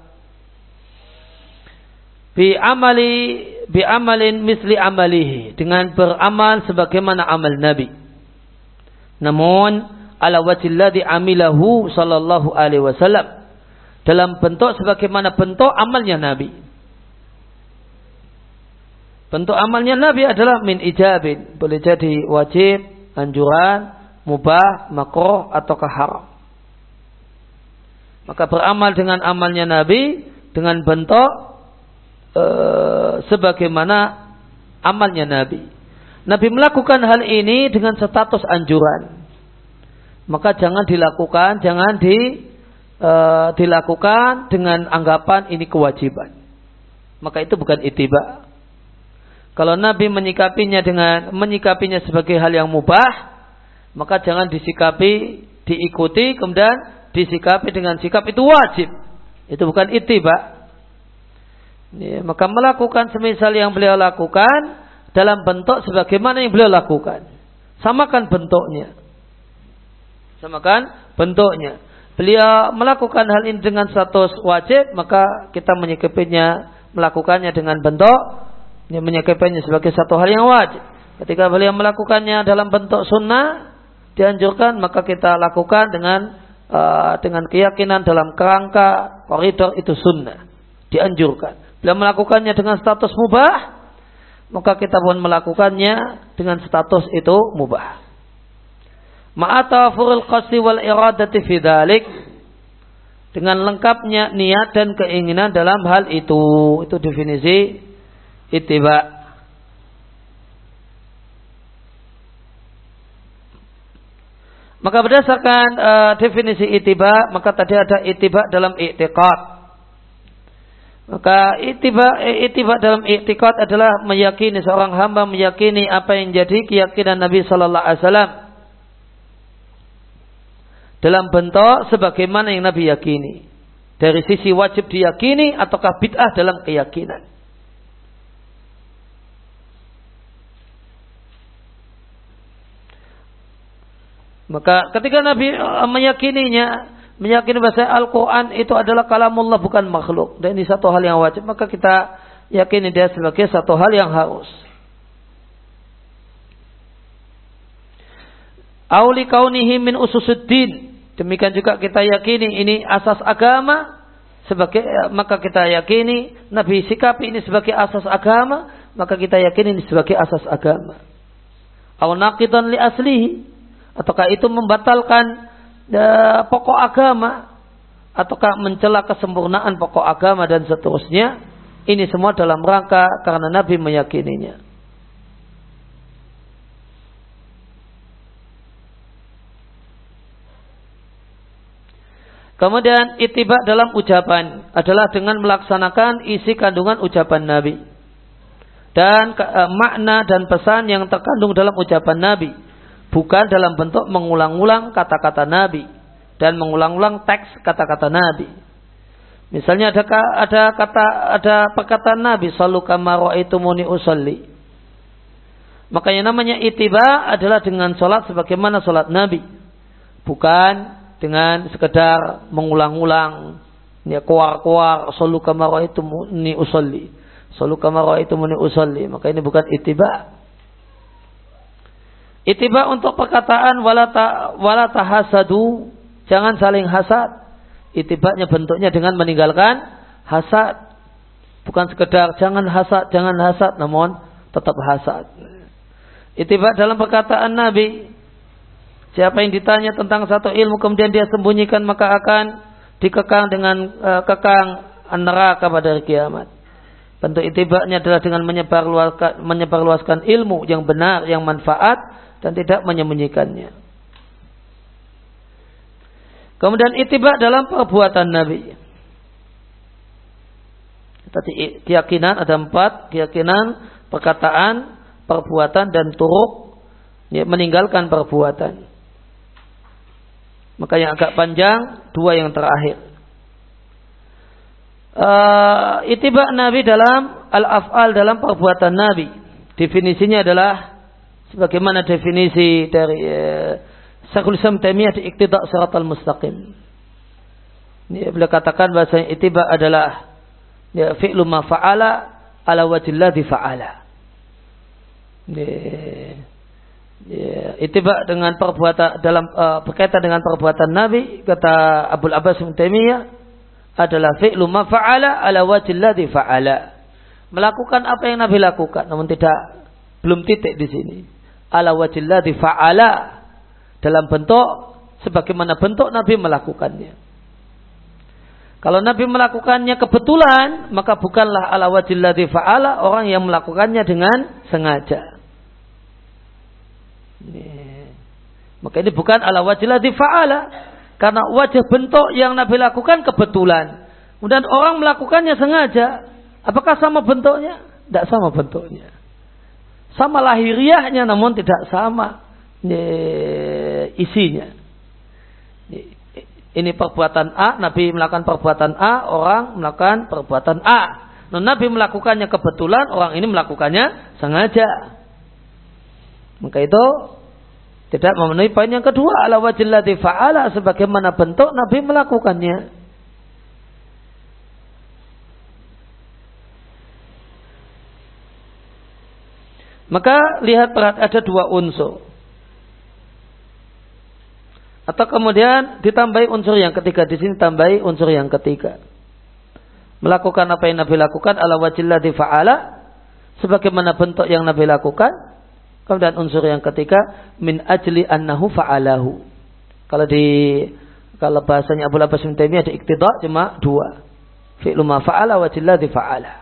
Bi amalin misli amalihi, dengan beramal sebagaimana amal Nabi. Namun ala wajhil ladzi amilahu sallallahu alaihi wasallam, dalam bentuk sebagaimana bentuk amalnya Nabi. Bentuk amalnya Nabi adalah min ijabin, boleh jadi wajib, anjuran, mubah, makruh ataukah haram. Maka beramal dengan amalnya Nabi dengan bentuk sebagaimana amalnya Nabi. Nabi melakukan hal ini dengan status anjuran. Maka jangan dilakukan, dilakukan dengan anggapan ini kewajiban. Maka itu bukan ittiba. Kalau Nabi menyikapinya sebagai hal yang mubah, maka jangan diikuti, kemudian disikapi dengan sikap itu wajib. Itu bukan ittiba. Ya, maka melakukan semisal yang beliau lakukan dalam bentuk sebagaimana yang beliau lakukan. Samakan bentuknya. Beliau melakukan hal ini dengan status wajib, maka kita melakukannya dengan bentuk yang menyikapinya sebagai satu hal yang wajib. Ketika beliau melakukannya dalam bentuk sunnah, dianjurkan, maka kita lakukan dengan keyakinan dalam kerangka koridor itu sunnah, dianjurkan. Bila melakukannya dengan status mubah, maka kita pun melakukannya dengan status itu mubah. Ma'atafurul qasdi wal iradati fi dzalik, dengan lengkapnya niat dan keinginan dalam hal itu. Itu definisi ittiba. Maka berdasarkan definisi ittiba, maka tadi ada ittiba dalam i'tiqad. Maka ittiba dalam i'tiqad adalah meyakini, seorang hamba meyakini apa yang jadi keyakinan Nabi sallallahu alaihi wasallam dalam bentuk sebagaimana yang Nabi yakini. Dari sisi wajib diyakini ataukah bid'ah dalam keyakinan. Maka ketika Nabi meyakini bahwa Al-Quran itu adalah kalamullah, bukan makhluk, dan ini satu hal yang wajib, maka kita yakini dia sebagai satu hal yang harus. Auli kaunihi min ususuddin, demikian juga kita yakini ini asas agama, maka kita yakini Nabi sikapi ini sebagai asas agama, maka kita yakini ini sebagai asas agama. Aw naqidan li aslihi, ataukah itu membatalkan pokok agama, ataukah mencela kesempurnaan pokok agama dan seterusnya. Ini semua dalam rangka karena Nabi meyakininya. Kemudian ittiba dalam ucapan adalah dengan melaksanakan isi kandungan ucapan Nabi dan makna dan pesan yang terkandung dalam ucapan Nabi, bukan dalam bentuk mengulang-ulang kata-kata Nabi dan mengulang-ulang teks kata-kata Nabi. Misalnya ada perkataan Nabi, sallu kama ra'aitumuni usolli. Maka yang namanya ittiba adalah dengan salat sebagaimana salat Nabi, bukan dengan sekedar mengulang-ulang, ya kuar-kuar, sallu kama ra'aitumuni usolli, sallu kama ra'aitumuni usolli. Maka ini bukan ittiba. Ittiba untuk perkataan wala tahasadu, jangan saling hasad. Ittibanya bentuknya dengan meninggalkan hasad, bukan sekedar jangan hasad, namun tetap hasad. Ittiba dalam perkataan Nabi, siapa yang ditanya tentang satu ilmu kemudian dia sembunyikan, maka akan dikekang dengan kekang neraka pada hari kiamat. Bentuk ittibanya adalah dengan menyebarluaskan ilmu yang benar, yang manfaat, dan tidak menyembunyikannya. Kemudian ittiba dalam perbuatan Nabi. Tadi keyakinan ada 4, keyakinan, perkataan, perbuatan, dan turuk. meninggalkan perbuatan. Maka yang agak panjang, dua yang terakhir. Ittiba Nabi dalam al-af'al, dalam perbuatan Nabi. Definisinya adalah sebagaimana definisi dari Syekhul Islam Taimiyah di Iqtida' Shiratal Mustaqim. Ini beliau katakan bahasa ittiba adalah fi'lu ma fa'ala ala wajhil ladzi fa'ala. Ittiba dengan perbuatan dalam berkaitan dengan perbuatan Nabi, kata Abdul Abbas bin Taimiyah, adalah fi'lu ma fa'ala ala wajhil ladzi fa'ala. Melakukan apa yang Nabi lakukan, namun belum titik di sini. Ala wajhil ladzi fa'ala, dalam bentuk sebagaimana bentuk Nabi melakukannya. Kalau Nabi melakukannya kebetulan, maka bukanlah ala wajhil ladzi fa'ala, orang yang melakukannya dengan sengaja. Maka ini bukan ala wajhil ladzi fa'ala, karena wajah bentuk yang Nabi lakukan kebetulan. Kemudian orang melakukannya sengaja. Apakah sama bentuknya? Tidak sama bentuknya. Sama lahiriahnya, namun tidak sama isinya. Ini perbuatan A, Nabi melakukan perbuatan A, orang melakukan perbuatan A. Nah, Nabi melakukannya kebetulan, orang ini melakukannya sengaja. Maka itu tidak memenuhi poin yang kedua, ala wajhil ladzi fa'ala, sebagaimana bentuk Nabi melakukannya. Maka lihat ada dua unsur. Atau kemudian ditambahi unsur yang ketiga, di sini tambahi unsur yang ketiga. Melakukan apa yang Nabi lakukan ala wajhil ladzi fa'ala, sebagaimana bentuk yang Nabi lakukan. Kemudian unsur yang ketiga, min ajli annahu fa'alahu. Kalau bahasanya Abu Abbas bin Taimiyah di Iqtida' cuma dua. Fi'lu ma fa'ala wajhil ladzi fa'ala.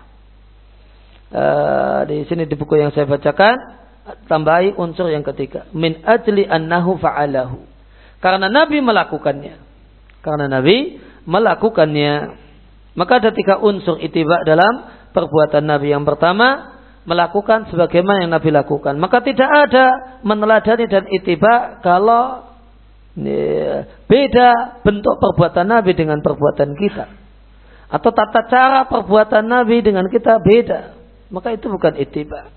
Di sini di buku yang saya bacakan tambahi unsur yang ketiga, min ajli annahu fa'alahu. Karena Nabi melakukannya. Maka ada tiga unsur ittiba dalam perbuatan Nabi. Yang pertama, melakukan sebagaimana yang Nabi lakukan. Maka tidak ada meneladani dan ittiba kalau beda bentuk perbuatan Nabi dengan perbuatan kita. Atau tata cara perbuatan Nabi dengan kita beda. Maka itu bukan ittiba.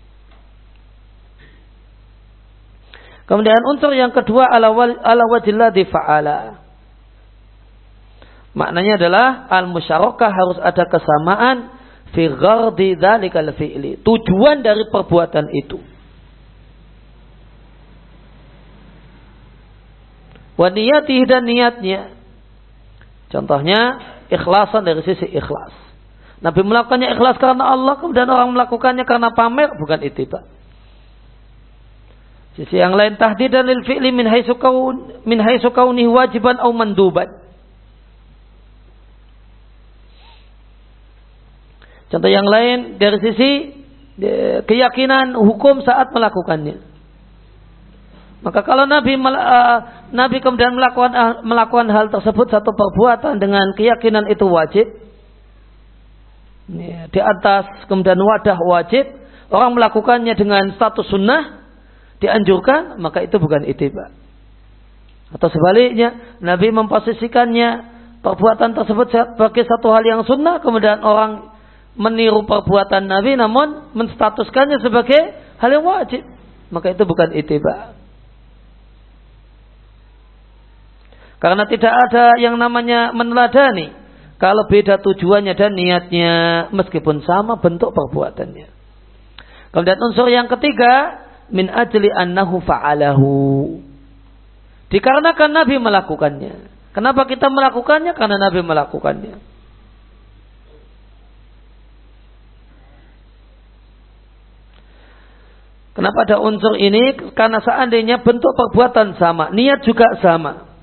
Kemudian unsur yang kedua, ala wajhil ladzi fa'ala. Maknanya adalah al-musyarakah, harus ada kesamaan fi ghardi dzalikal fi'li, tujuan dari perbuatan itu. Wa niyatihi, dan niatnya. Contohnya ikhlasan, dari sisi ikhlas. Nabi melakukannya ikhlas karena Allah, kemudian orang melakukannya karena pamer, bukan ittiba. Sisi yang lain, tahdidan lil fi'li min haitsu kaunihi wajiban aw manduban. Contoh yang lain dari sisi keyakinan hukum saat melakukannya. Maka kalau Nabi kemudian melakukan hal tersebut, satu perbuatan dengan keyakinan itu wajib, di atas kemudian wadah wajib, orang melakukannya dengan status sunnah, dianjurkan, maka itu bukan ittiba. Atau sebaliknya, Nabi memposisikannya perbuatan tersebut sebagai satu hal yang sunnah, kemudian orang meniru perbuatan Nabi namun menstatuskannya sebagai hal yang wajib, maka itu bukan ittiba. Karena tidak ada yang namanya meneladani kalau beda tujuannya dan niatnya meskipun sama bentuk perbuatannya. Kemudian unsur yang ketiga, min ajli annahu fa'alahu, dikarenakan Nabi melakukannya. Kenapa kita melakukannya? Karena Nabi melakukannya. Kenapa ada unsur ini? Karena seandainya bentuk perbuatan sama, niat juga sama.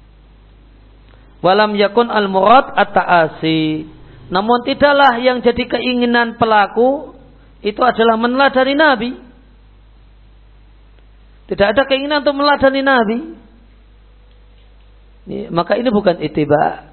Walam yakun al-murad at-ta'asi. Namun tidaklah yang jadi keinginan pelaku itu adalah meneladani Nabi. Tidak ada keinginan untuk meneladani Nabi. Maka ini bukan ittiba.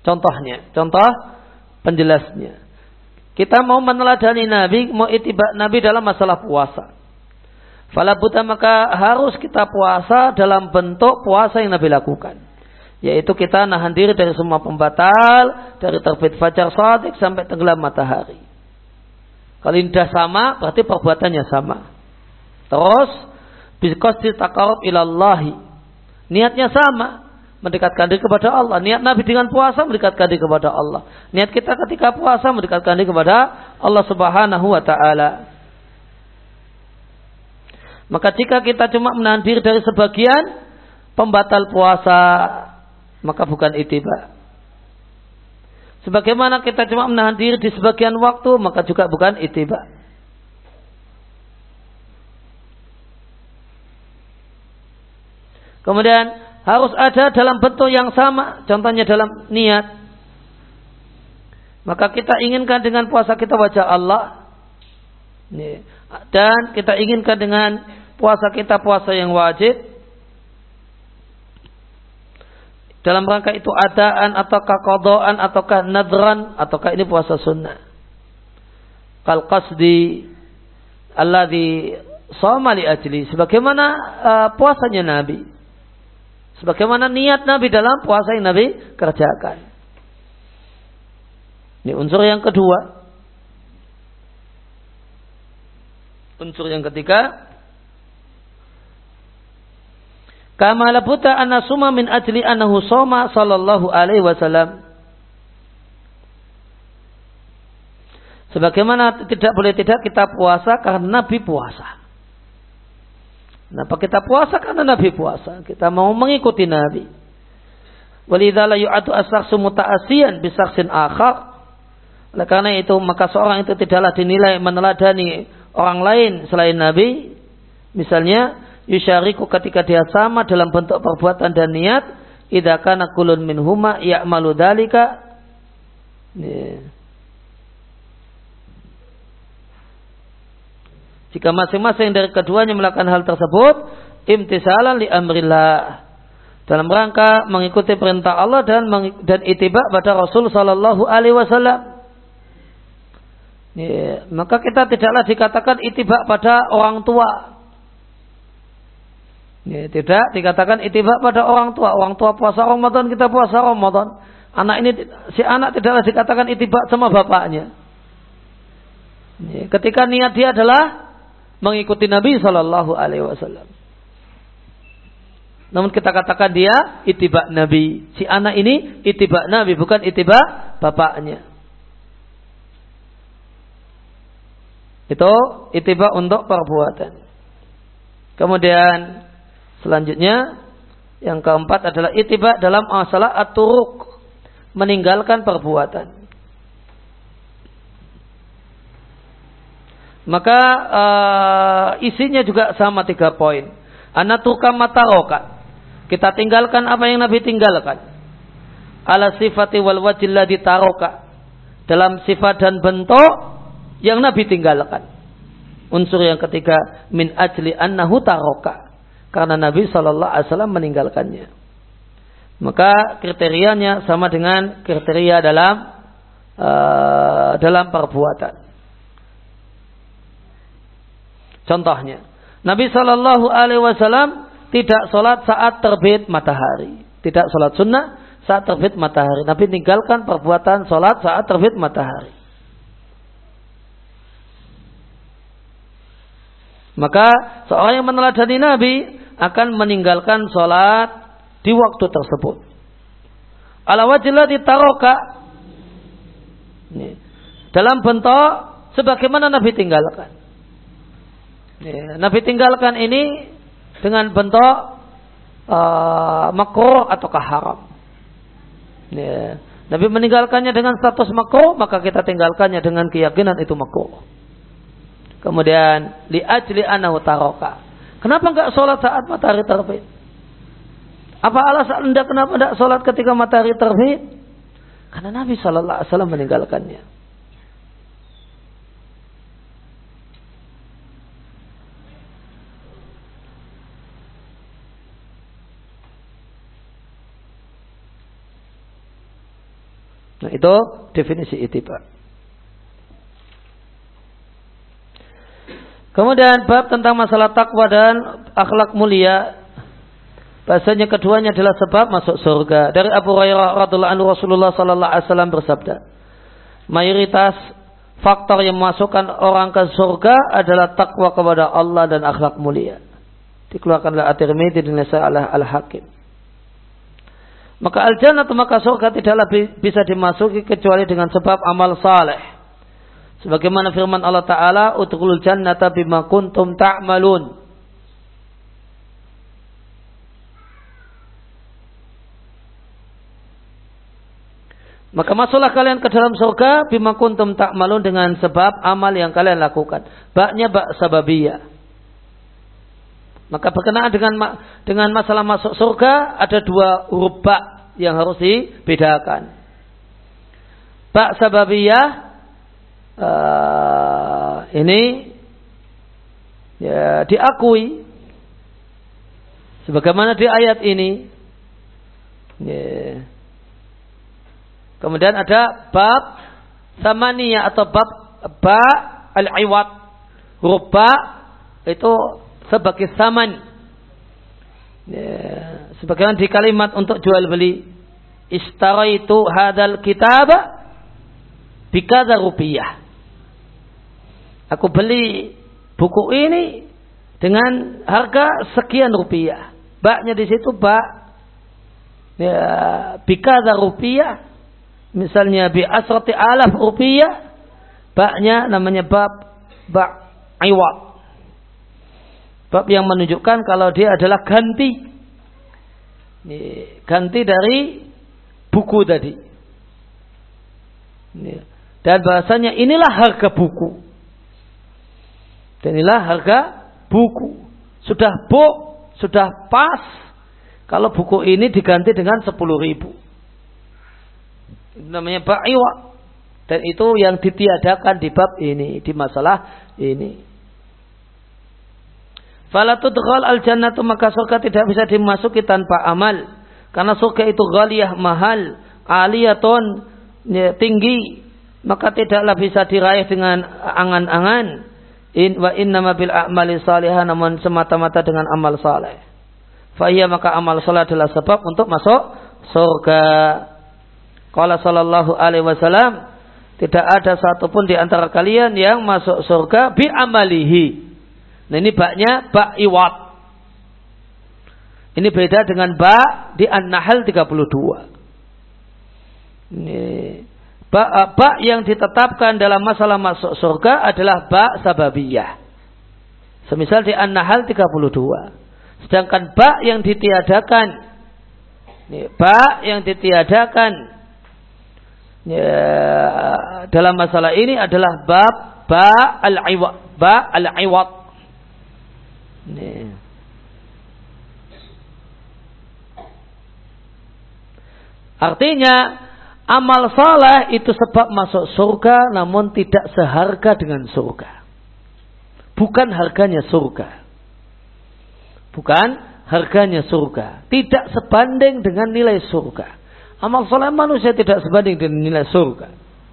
Contoh penjelasnya. Kita mau meneladani Nabi, mau ittiba Nabi dalam masalah puasa. Fala budda, maka harus kita puasa dalam bentuk puasa yang Nabi lakukan. Yaitu kita nahan diri dari semua pembatal, dari terbit fajar shadiq sampai tenggelam matahari. Kalau ini sudah sama, berarti perbuatannya sama. Terus, biqasdi taqarrub ilallahi. Niatnya sama, mendekatkan diri kepada Allah. Niat Nabi dengan puasa mendekatkan diri kepada Allah. Niat kita ketika puasa mendekatkan diri kepada Allah Subhanahu wa taala. Maka jika kita cuma menahan diri dari sebagian pembatal puasa, maka bukan ittiba. Sebagaimana kita cuma menahan diri di sebagian waktu, maka juga bukan ittiba. Kemudian harus ada dalam bentuk yang sama, contohnya dalam niat. Maka kita inginkan dengan puasa kita wajah Allah, dan kita inginkan dengan puasa kita puasa yang wajib. Dalam rangka itu adaan ataukah qadaan ataukah nadran ataukah ini puasa sunnah. Kal qasdi alladhi shoma li ajli, sebagaimana puasanya Nabi. Sebagaimana niat Nabi dalam puasa yang Nabi kerjakan. Ini unsur yang kedua. Unsur yang ketiga, kama la buta anna suma min ajli annahu shoma sallallahu alaihi wasallam. Sebagaimana tidak boleh tidak kita puasa karena Nabi puasa. Kenapa kita puasa? Karena Nabi puasa. Kita mau mengikuti Nabi. Walidza la yu'atu as-shakhsu muta'assiyan bi shakhsin akhar. Oleh karena itu maka seorang itu tidaklah dinilai meneladani orang lain selain Nabi. Misalnya yusyariku ketika dia sama dalam bentuk perbuatan dan niat, idza kana kullun minhuma ya'malu dzalika. Jika masing-masing dari keduanya melakukan hal tersebut, imtisalan li amrillah, dalam rangka mengikuti perintah Allah dan ittiba pada Rasul sallallahu alaihi wasallam. Maka kita tidaklah dikatakan ittiba pada orang tua. Tidak dikatakan ittiba pada orang tua. Orang tua puasa Ramadan, kita puasa Ramadan. Si anak tidaklah dikatakan ittiba sama bapaknya. Ketika niat dia adalah mengikuti Nabi Sallallahu Alaihi Wasallam. Namun kita katakan dia ittiba Nabi. Si anak ini ittiba Nabi, bukan ittiba bapaknya. Itu ittiba untuk perbuatan. Kemudian selanjutnya yang keempat adalah ittiba dalam masalah at-turuq, meninggalkan perbuatan. Maka isinya juga sama 3 poin. Anatuka mataroka, kita tinggalkan apa yang Nabi tinggalkan. Ala sifati wal wajil ladzi taroka, dalam sifat dan bentuk yang Nabi tinggalkan. Unsur yang ketiga, min ajli annahu taroka, karena Nabi SAW meninggalkannya. Maka kriterianya sama dengan kriteria dalam perbuatan. Contohnya, Nabi Shallallahu Alaihi Wasallam tidak sholat saat terbit matahari, tidak sholat sunnah saat terbit matahari. Nabi tinggalkan perbuatan sholat saat terbit matahari. Maka seorang yang meneladani Nabi akan meninggalkan sholat di waktu tersebut. Ala wajillah ditaroka, dalam bentuk sebagaimana Nabi tinggalkan. Nabi tinggalkan ini dengan bentuk makruh ataukah haram. Nabi meninggalkannya dengan status makruh, maka kita tinggalkannya dengan keyakinan itu makruh. Kemudian li ajli annahu taroka, kenapa enggak sholat saat matahari terbit? Apa alasan Anda kenapa enggak sholat ketika matahari terbit? Karena Nabi Sallallahu Alaihi Wasallam meninggalkannya. Nah, itu definisi ittiba. Kemudian bab tentang masalah takwa dan akhlak mulia. Bahasanya keduanya adalah sebab masuk surga. Dari Abu Hurairah radhiyallahu anhu, Rasulullah sallallahu alaihi wasallam bersabda, mayoritas faktor yang memasukkan orang ke surga adalah takwa kepada Allah dan akhlak mulia. Dikeluarkan oleh At-Tirmidzi dan Nasai Al-Hakim. Maka al-jannah, maka surga tidaklah bisa dimasuki kecuali dengan sebab amal saleh. Sebagaimana firman Allah Ta'ala, udkhulul jannata bima kuntum ta'malun. Maka masuklah kalian ke dalam surga bima kuntum ta'malun, dengan sebab amal yang kalian lakukan. Baknya bak sababiyah. Maka berkenaan dengan masalah masuk surga ada dua huruf bak yang harus dibedakan. Bak sababiyah ini ya diakui sebagaimana di ayat ini. Ya. Kemudian ada bab samaniyah atau bab ba al-iwad. Huruf ba itu sebagai saman. Ya, sebagaimana di kalimat untuk jual beli. Istaraitu hadal kitaba bikadza rupiah. Aku beli buku ini dengan harga sekian rupiah. Baknya di situ ba ya bikadza rupiah. Misalnya bi asrati alaf rupiah, baknya namanya bab iwad. Bab yang menunjukkan kalau dia adalah ganti. Ganti dari buku tadi. Dan bahasanya inilah harga buku. Dan inilah harga buku. Sudah sudah pas kalau buku ini diganti dengan 10.000. Itu namanya ba'iwa. Dan itu yang ditiadakan di bab ini, di masalah ini. Fala tudkhal al-jannatu, maka surga tidak bisa dimasuki tanpa amal. Karena surga itu ghaliyah, mahal, aliyatun, ya, tinggi. Maka tidaklah bisa diraih dengan angan-angan. Wa innama bil a'mali salihah, namun semata-mata dengan amal saleh. Fa'iyya, maka amal saleh adalah sebab untuk masuk surga. Qala sallallahu alaihi wasallam, tidak ada satupun di antara kalian yang masuk surga bi amalihi. Nah, ini baknya ba iwad. Ini beda dengan ba di An-Nahl 32. Ini ba yang ditetapkan dalam masalah masuk surga adalah ba sababiyah. Semisal di An-Nahl 32. Sedangkan ba yang ditiadakan, ba yang ditiadakan ya, dalam masalah ini adalah bab ba al-iwad. Artinya amal saleh itu sebab masuk surga, namun tidak seharga dengan surga. Bukan harganya surga. Bukan harganya surga. Tidak sebanding dengan nilai surga. Amal soleh manusia tidak sebanding dengan nilai surga.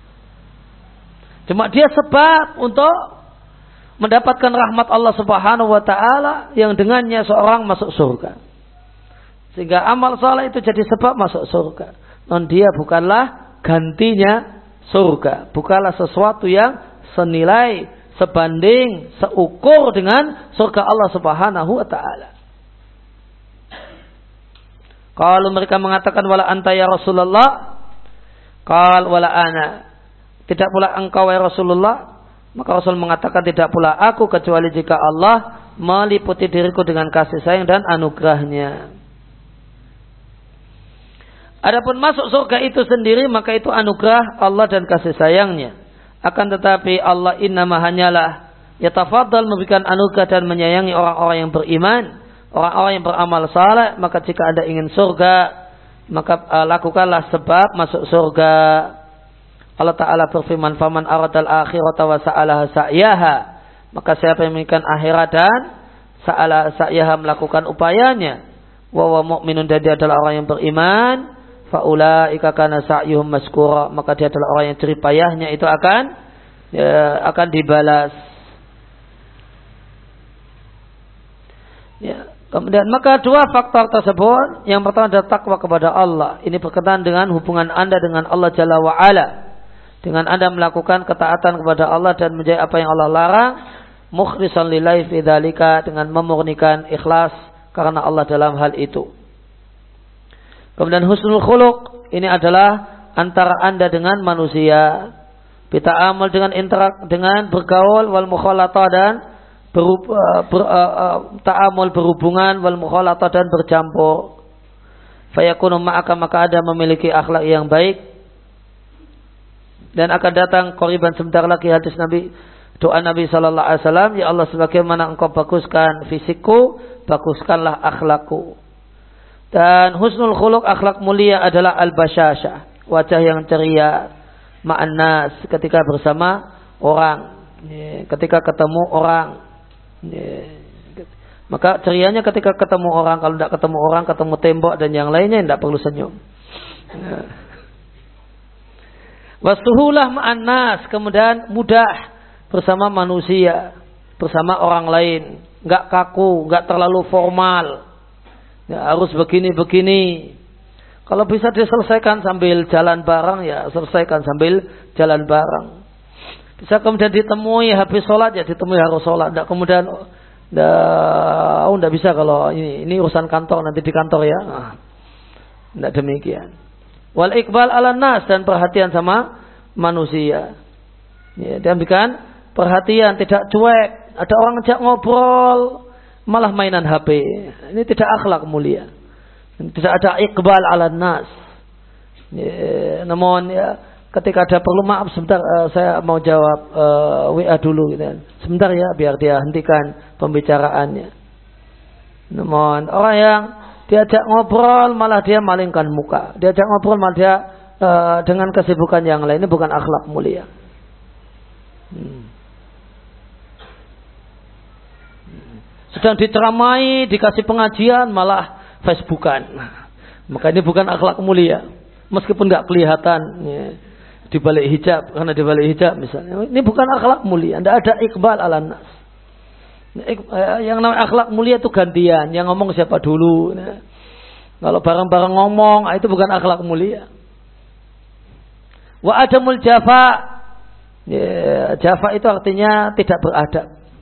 Cuma dia sebab untuk mendapatkan rahmat Allah Subhanahu wa taala yang dengannya seorang masuk surga. Sehingga amal soleh itu jadi sebab masuk surga. Non dia bukanlah gantinya surga. Bukanlah sesuatu yang senilai, sebanding, seukur dengan surga Allah Subhanahu wa taala. Kalau mereka mengatakan wala anta ya Rasulullah, qal wala ana. Tidak pula engkau ya Rasulullah. Maka Rasul mengatakan tidak pula aku, kecuali jika Allah meliputi diriku dengan kasih sayang dan anugerahnya. Adapun masuk surga itu sendiri, maka itu anugerah Allah dan kasih sayangnya. Akan tetapi Allah innama hanyalah yatafaddal, memberikan anugerah dan menyayangi orang-orang yang beriman, orang-orang yang beramal saleh. Maka jika Anda ingin surga, maka lakukanlah sebab masuk surga. Allah Ta'ala berfirman, faman aradal akhirata wa sa'alaha sa'yaha, maka siapa yang menginginkan akhirat dan sa'alaha sa'yaha, melakukan upayanya, wa mu'minun, dan dia adalah orang yang beriman, faulaika kana sa'yuhum maskura, maka dia adalah orang yang jerih payahnya itu akan dibalas. Ya, kemudian maka dua faktor tersebut, yang pertama adalah takwa kepada Allah. Ini berkaitan dengan hubungan Anda dengan Allah Jalla wa Ala. Dengan Anda melakukan ketaatan kepada Allah dan menjauhi apa yang Allah larang, mukhlishan lillahi fi dzalika, dengan memurnikan ikhlas karena Allah dalam hal itu. Kemudian husnul khuluq, ini adalah antara Anda dengan manusia. Bita'amul, dengan bergaul, wal mukhalatah, dan ta'amul, berhubungan, wal mukhalatah, dan bercampur. Fayakunu ma'aka, maka Anda memiliki akhlak yang baik. Dan akan datang qoriban sebentar lagi hadis Nabi, doa Nabi sallallahu alaihi wasallam, ya Allah, sebagaimana engkau baguskan fisikku, baguskanlah akhlakku. Dan husnul khuluq, akhlak mulia, adalah al-basyashah, wajah yang ceria, ma'annas, ketika bersama orang, ketika ketemu orang. Maka cerianya ketika ketemu orang. Kalau tidak ketemu orang, ketemu tembok dan yang lainnya, tidak perlu senyum. Wasuhulah ma'annas, kemudian mudah bersama manusia, bersama orang lain, nggak kaku, nggak terlalu formal. Ya, harus begini-begini. Kalau bisa diselesaikan sambil jalan bareng, ya selesaikan sambil jalan bareng. Bisa kemudian ditemui habis sholat, ya ditemui harus sholat. Tidak kemudian tidak bisa kalau ini urusan kantor, nanti di kantor ya. Tidak demikian. Wal iqbal ala nas, dan perhatian sama manusia. Ya, demikian perhatian, tidak cuek. Ada orang ngajak ngobrol, malah mainan HP. Ini tidak akhlak mulia. Tidak ada iqbal ala nas. Ya, namun ya, ketika ada perlu, maaf sebentar, saya mau jawab WA dulu gitu. Sebentar ya, biar dia hentikan pembicaraannya. Namun orang yang diajak ngobrol malah dia malingkan muka. Diajak ngobrol malah dia dengan kesibukan yang lain. Ini bukan akhlak mulia. Sedang diceramai, dikasih pengajian, malah Facebookan. Maka ini bukan akhlak mulia. Meskipun nggak kelihatan ya, di balik hijab, karena di balik hijab misalnya. Ini bukan akhlak mulia. Tidak ada iqbal ala nas. Yang namanya akhlak mulia itu gantian. Yang ngomong siapa dulu. Ya. Kalau bareng-bareng ngomong, itu bukan akhlak mulia. Wa adamul jafa. Ya, jafa itu artinya tidak beradab.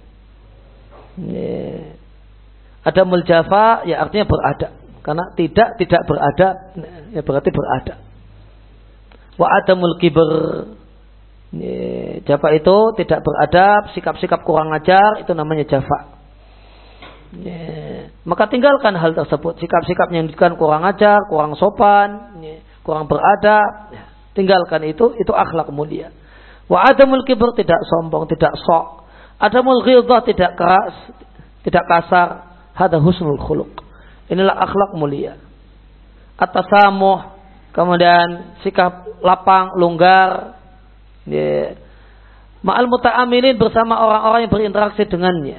Ya. Adamul jafa ya artinya beradab. Karena tidak beradab, ya berarti beradab. Wa adamul kibr. Ya, jafa itu tidak beradab, sikap-sikap kurang ajar, itu namanya jafa. Ya, maka tinggalkan hal tersebut. Sikap-sikap yang kurang ajar, kurang sopan, ya, kurang beradab, ya, tinggalkan itu akhlak mulia. Wa adamul kibr, tidak sombong, tidak sok. Adamul ghilzah, tidak keras, tidak kasar. Hada husnul khuluq. Inilah akhlak mulia. At-tasamuh, kemudian sikap lapang, longgar. Ya. Ma'al muta'amilin, bersama orang-orang yang berinteraksi dengannya.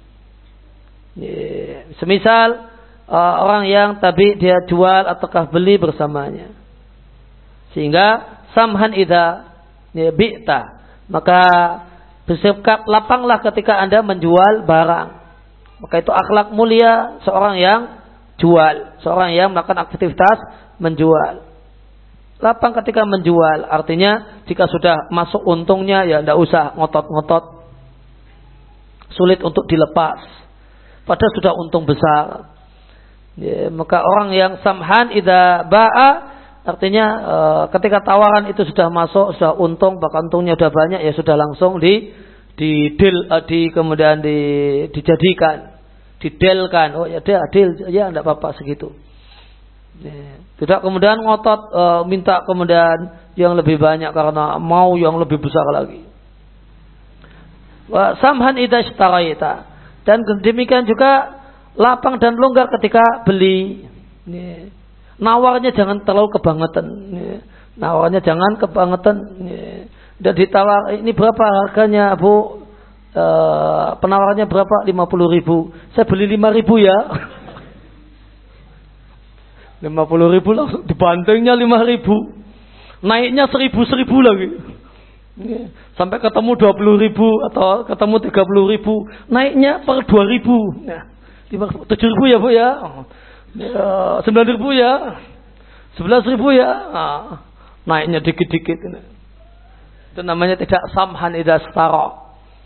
Ya. Semisal orang yang tabi dia jual ataukah beli bersamanya. Sehingga samhan idza ya, bi'ta, maka bersikap lapanglah ketika Anda menjual barang. Maka itu akhlak mulia seorang yang jual, seorang yang melakukan aktivitas menjual. Lapang ketika menjual, artinya jika sudah masuk untungnya ya tidak usah ngotot-ngotot, sulit untuk dilepas. Padahal sudah untung besar. Ya, maka orang yang samhan idza ba'a, artinya ketika tawaran itu sudah masuk, sudah untung, bahkan untungnya sudah banyak, ya sudah langsung kemudian dijadikan, didelkan. Oh ya dia adil, ya tidak apa-apa segitu. Ya. Tidak kemudian ngotot minta kemudian yang lebih banyak karena mau yang lebih besar lagi. Wa samhan idza ishtaraita, dan demikian juga lapang dan longgar ketika beli. Ya. Nawarnya jangan terlalu kebangetan. Ya. Nawarnya jangan kebangetan. Ya. Dan ditawar, ini berapa harganya Bu? Penawarannya berapa? 50.000. Saya beli 5.000 ya. 50.000 langsung dibantingnya 5.000. Naiknya 1.000 lagi. Sampai ketemu 20.000 atau ketemu 30.000. Naiknya per 2.000. Nah, 7.000 ya Bu ya. 9.000 ya. 11.000 ya. Nah, naiknya dikit-dikit. Itu namanya tidak samhan idza stara.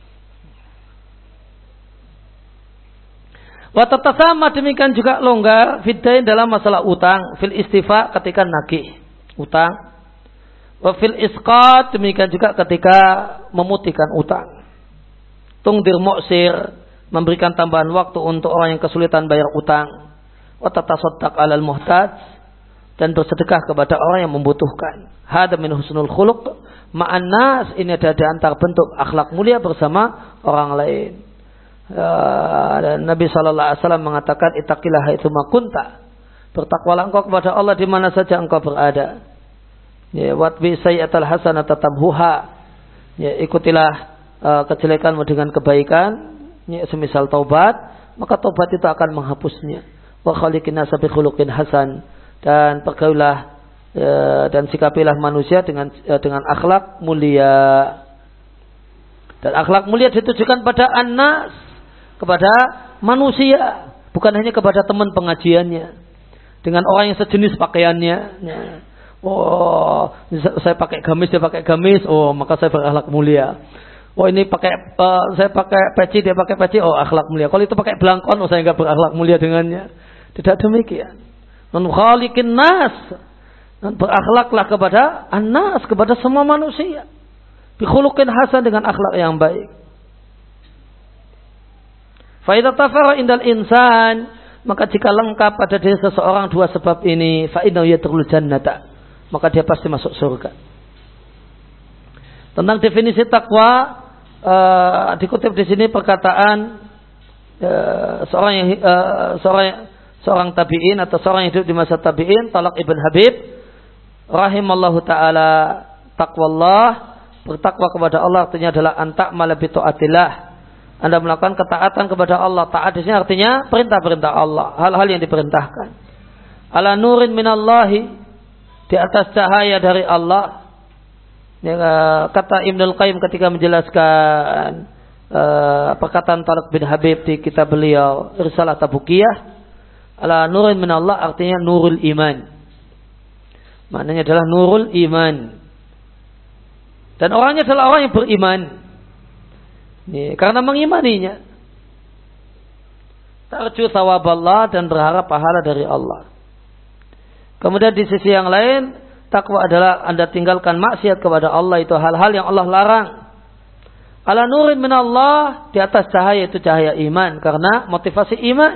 Wa tatasama, demikian juga longgar fidain dalam masalah utang, fil istifa ketika nagih utang, wa fil isqat, demikian juga ketika memutihkan utang. Tungdir mu'sir, memberikan tambahan waktu untuk orang yang kesulitan bayar utang. Wa tatasaddaq 'alal muhtaj, dan bersedekah kepada orang yang membutuhkan. Hada min husnul khuluq ma'an nas, ini ada di antara bentuk akhlak mulia bersama orang lain. Dan Nabi SAW mengatakan ittaqillaha haitsu ma kunta, bertakwalah engkau kepada Allah di mana saja engkau berada. Ya, watbi sayyi'atal hasanata tamhuha, ya, ikutilah kejelekanmu dengan kebaikan, ya, semisal taubat, maka taubat itu akan menghapusnya. Wa khaliqin nasa bi khuluqin hasan, dan pergaulah dan sikapilah manusia dengan akhlak mulia. Dan akhlak mulia ditujukan pada an-nas, kepada manusia, bukan hanya kepada teman pengajiannya, dengan orang yang sejenis pakaiannya. Oh, saya pakai gamis, dia pakai gamis, oh maka saya berakhlak mulia. Oh ini saya pakai peci, dia pakai peci, oh akhlak mulia. Kalau itu pakai belangkon, oh saya enggak berakhlak mulia dengannya. Tidak demikian. Non khaliqin nas, berakhlaklah kepada an-nas, kepada semua manusia. Bi khuluqin hasan, dengan akhlak yang baik. Fa idza tafara indal insan, maka jika lengkap pada diri seseorang dua sebab ini, fa innahu yadkhulul jannata, maka dia pasti masuk surga. Tentang definisi takwa, dikutip di sini perkataan seorang tabi'in atau seorang yang hidup di masa tabi'in, Talaq ibn Habib rahimallahu taala. Taqwallah, bertakwa kepada Allah artinya adalah anta'mala bi ta'atillah, Anda melakukan ketaatan kepada Allah. Taat di sini artinya perintah-perintah Allah, hal-hal yang diperintahkan. Ala nurin minallahi, di atas cahaya dari Allah. Ya, kata Ibnul Qayyim ketika menjelaskan perkataan Talaq bin Habib di kitab beliau Risalah Tabukiyah, ala nurin minallah artinya nurul iman. Maknanya adalah nurul iman. Dan orangnya adalah orang yang beriman. Karena mengimaninya. Tarju thawaballah, dan berharap pahala dari Allah. Kemudian di sisi yang lain, takwa adalah Anda tinggalkan maksiat kepada Allah, itu hal-hal yang Allah larang. Ala nurin minallah, di atas cahaya, itu cahaya iman, karena motivasi iman.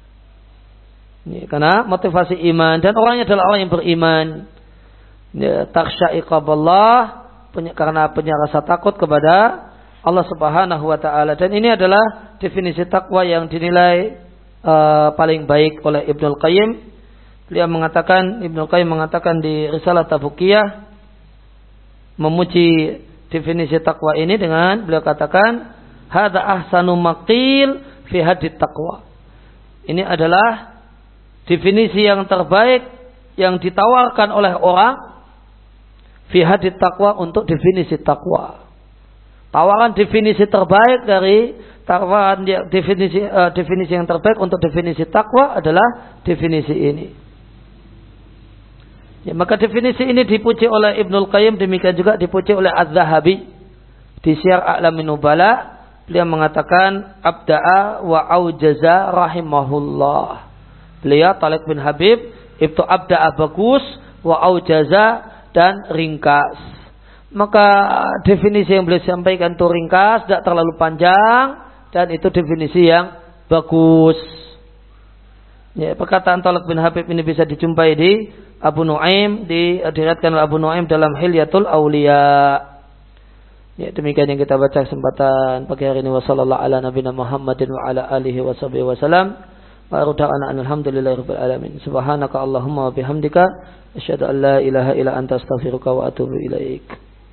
Karena motivasi iman, dan orangnya adalah orang yang beriman. Takhsha iqaballah, karena punya rasa takut kepada Allah Subhanahu wa taala. Dan ini adalah definisi takwa yang dinilai paling baik oleh Ibnul Qayyim. Ibnul Qayyim mengatakan di Risalah Tabukiyah, memuji definisi takwa ini dengan beliau katakan, hadza ahsanu maqil fi hadit taqwa. Ini adalah definisi yang terbaik yang ditawarkan oleh orang fi hadit taqwa, untuk definisi takwa. Tawaran definisi terbaik dari tawaran definisi yang terbaik untuk definisi takwa adalah definisi ini. Ya, maka definisi ini dipuji oleh Ibnul Qayyim, demikian juga dipuji oleh Az-Zahabi di Syiar A'lamin Nubala. Beliau mengatakan abda'a wa aujaza rahimahullah. Beliau Talaq bin Habib itu abda'a bagus, wa aujaza dan ringkas. Maka definisi yang beliau sampaikan itu ringkas, tidak terlalu panjang, dan itu definisi yang bagus. Ya, perkataan Talaq bin Habib ini bisa dijumpai di Abu Nu'aim, diriwayatkan oleh Abu Nu'aim dalam Hilyatul Auliya. Ya, demikian yang kita baca kesempatan pagi hari ini. Wassallallahu ala nabiyina Muhammadin wa ala alihi wa sahbihi wasallam. Wa ruda'ana alhamdulillahirabbil alamin. Subhanaka Allahumma wa bihamdika asyhadu an la ilaha illa anta astaghfiruka wa atubu ilaik.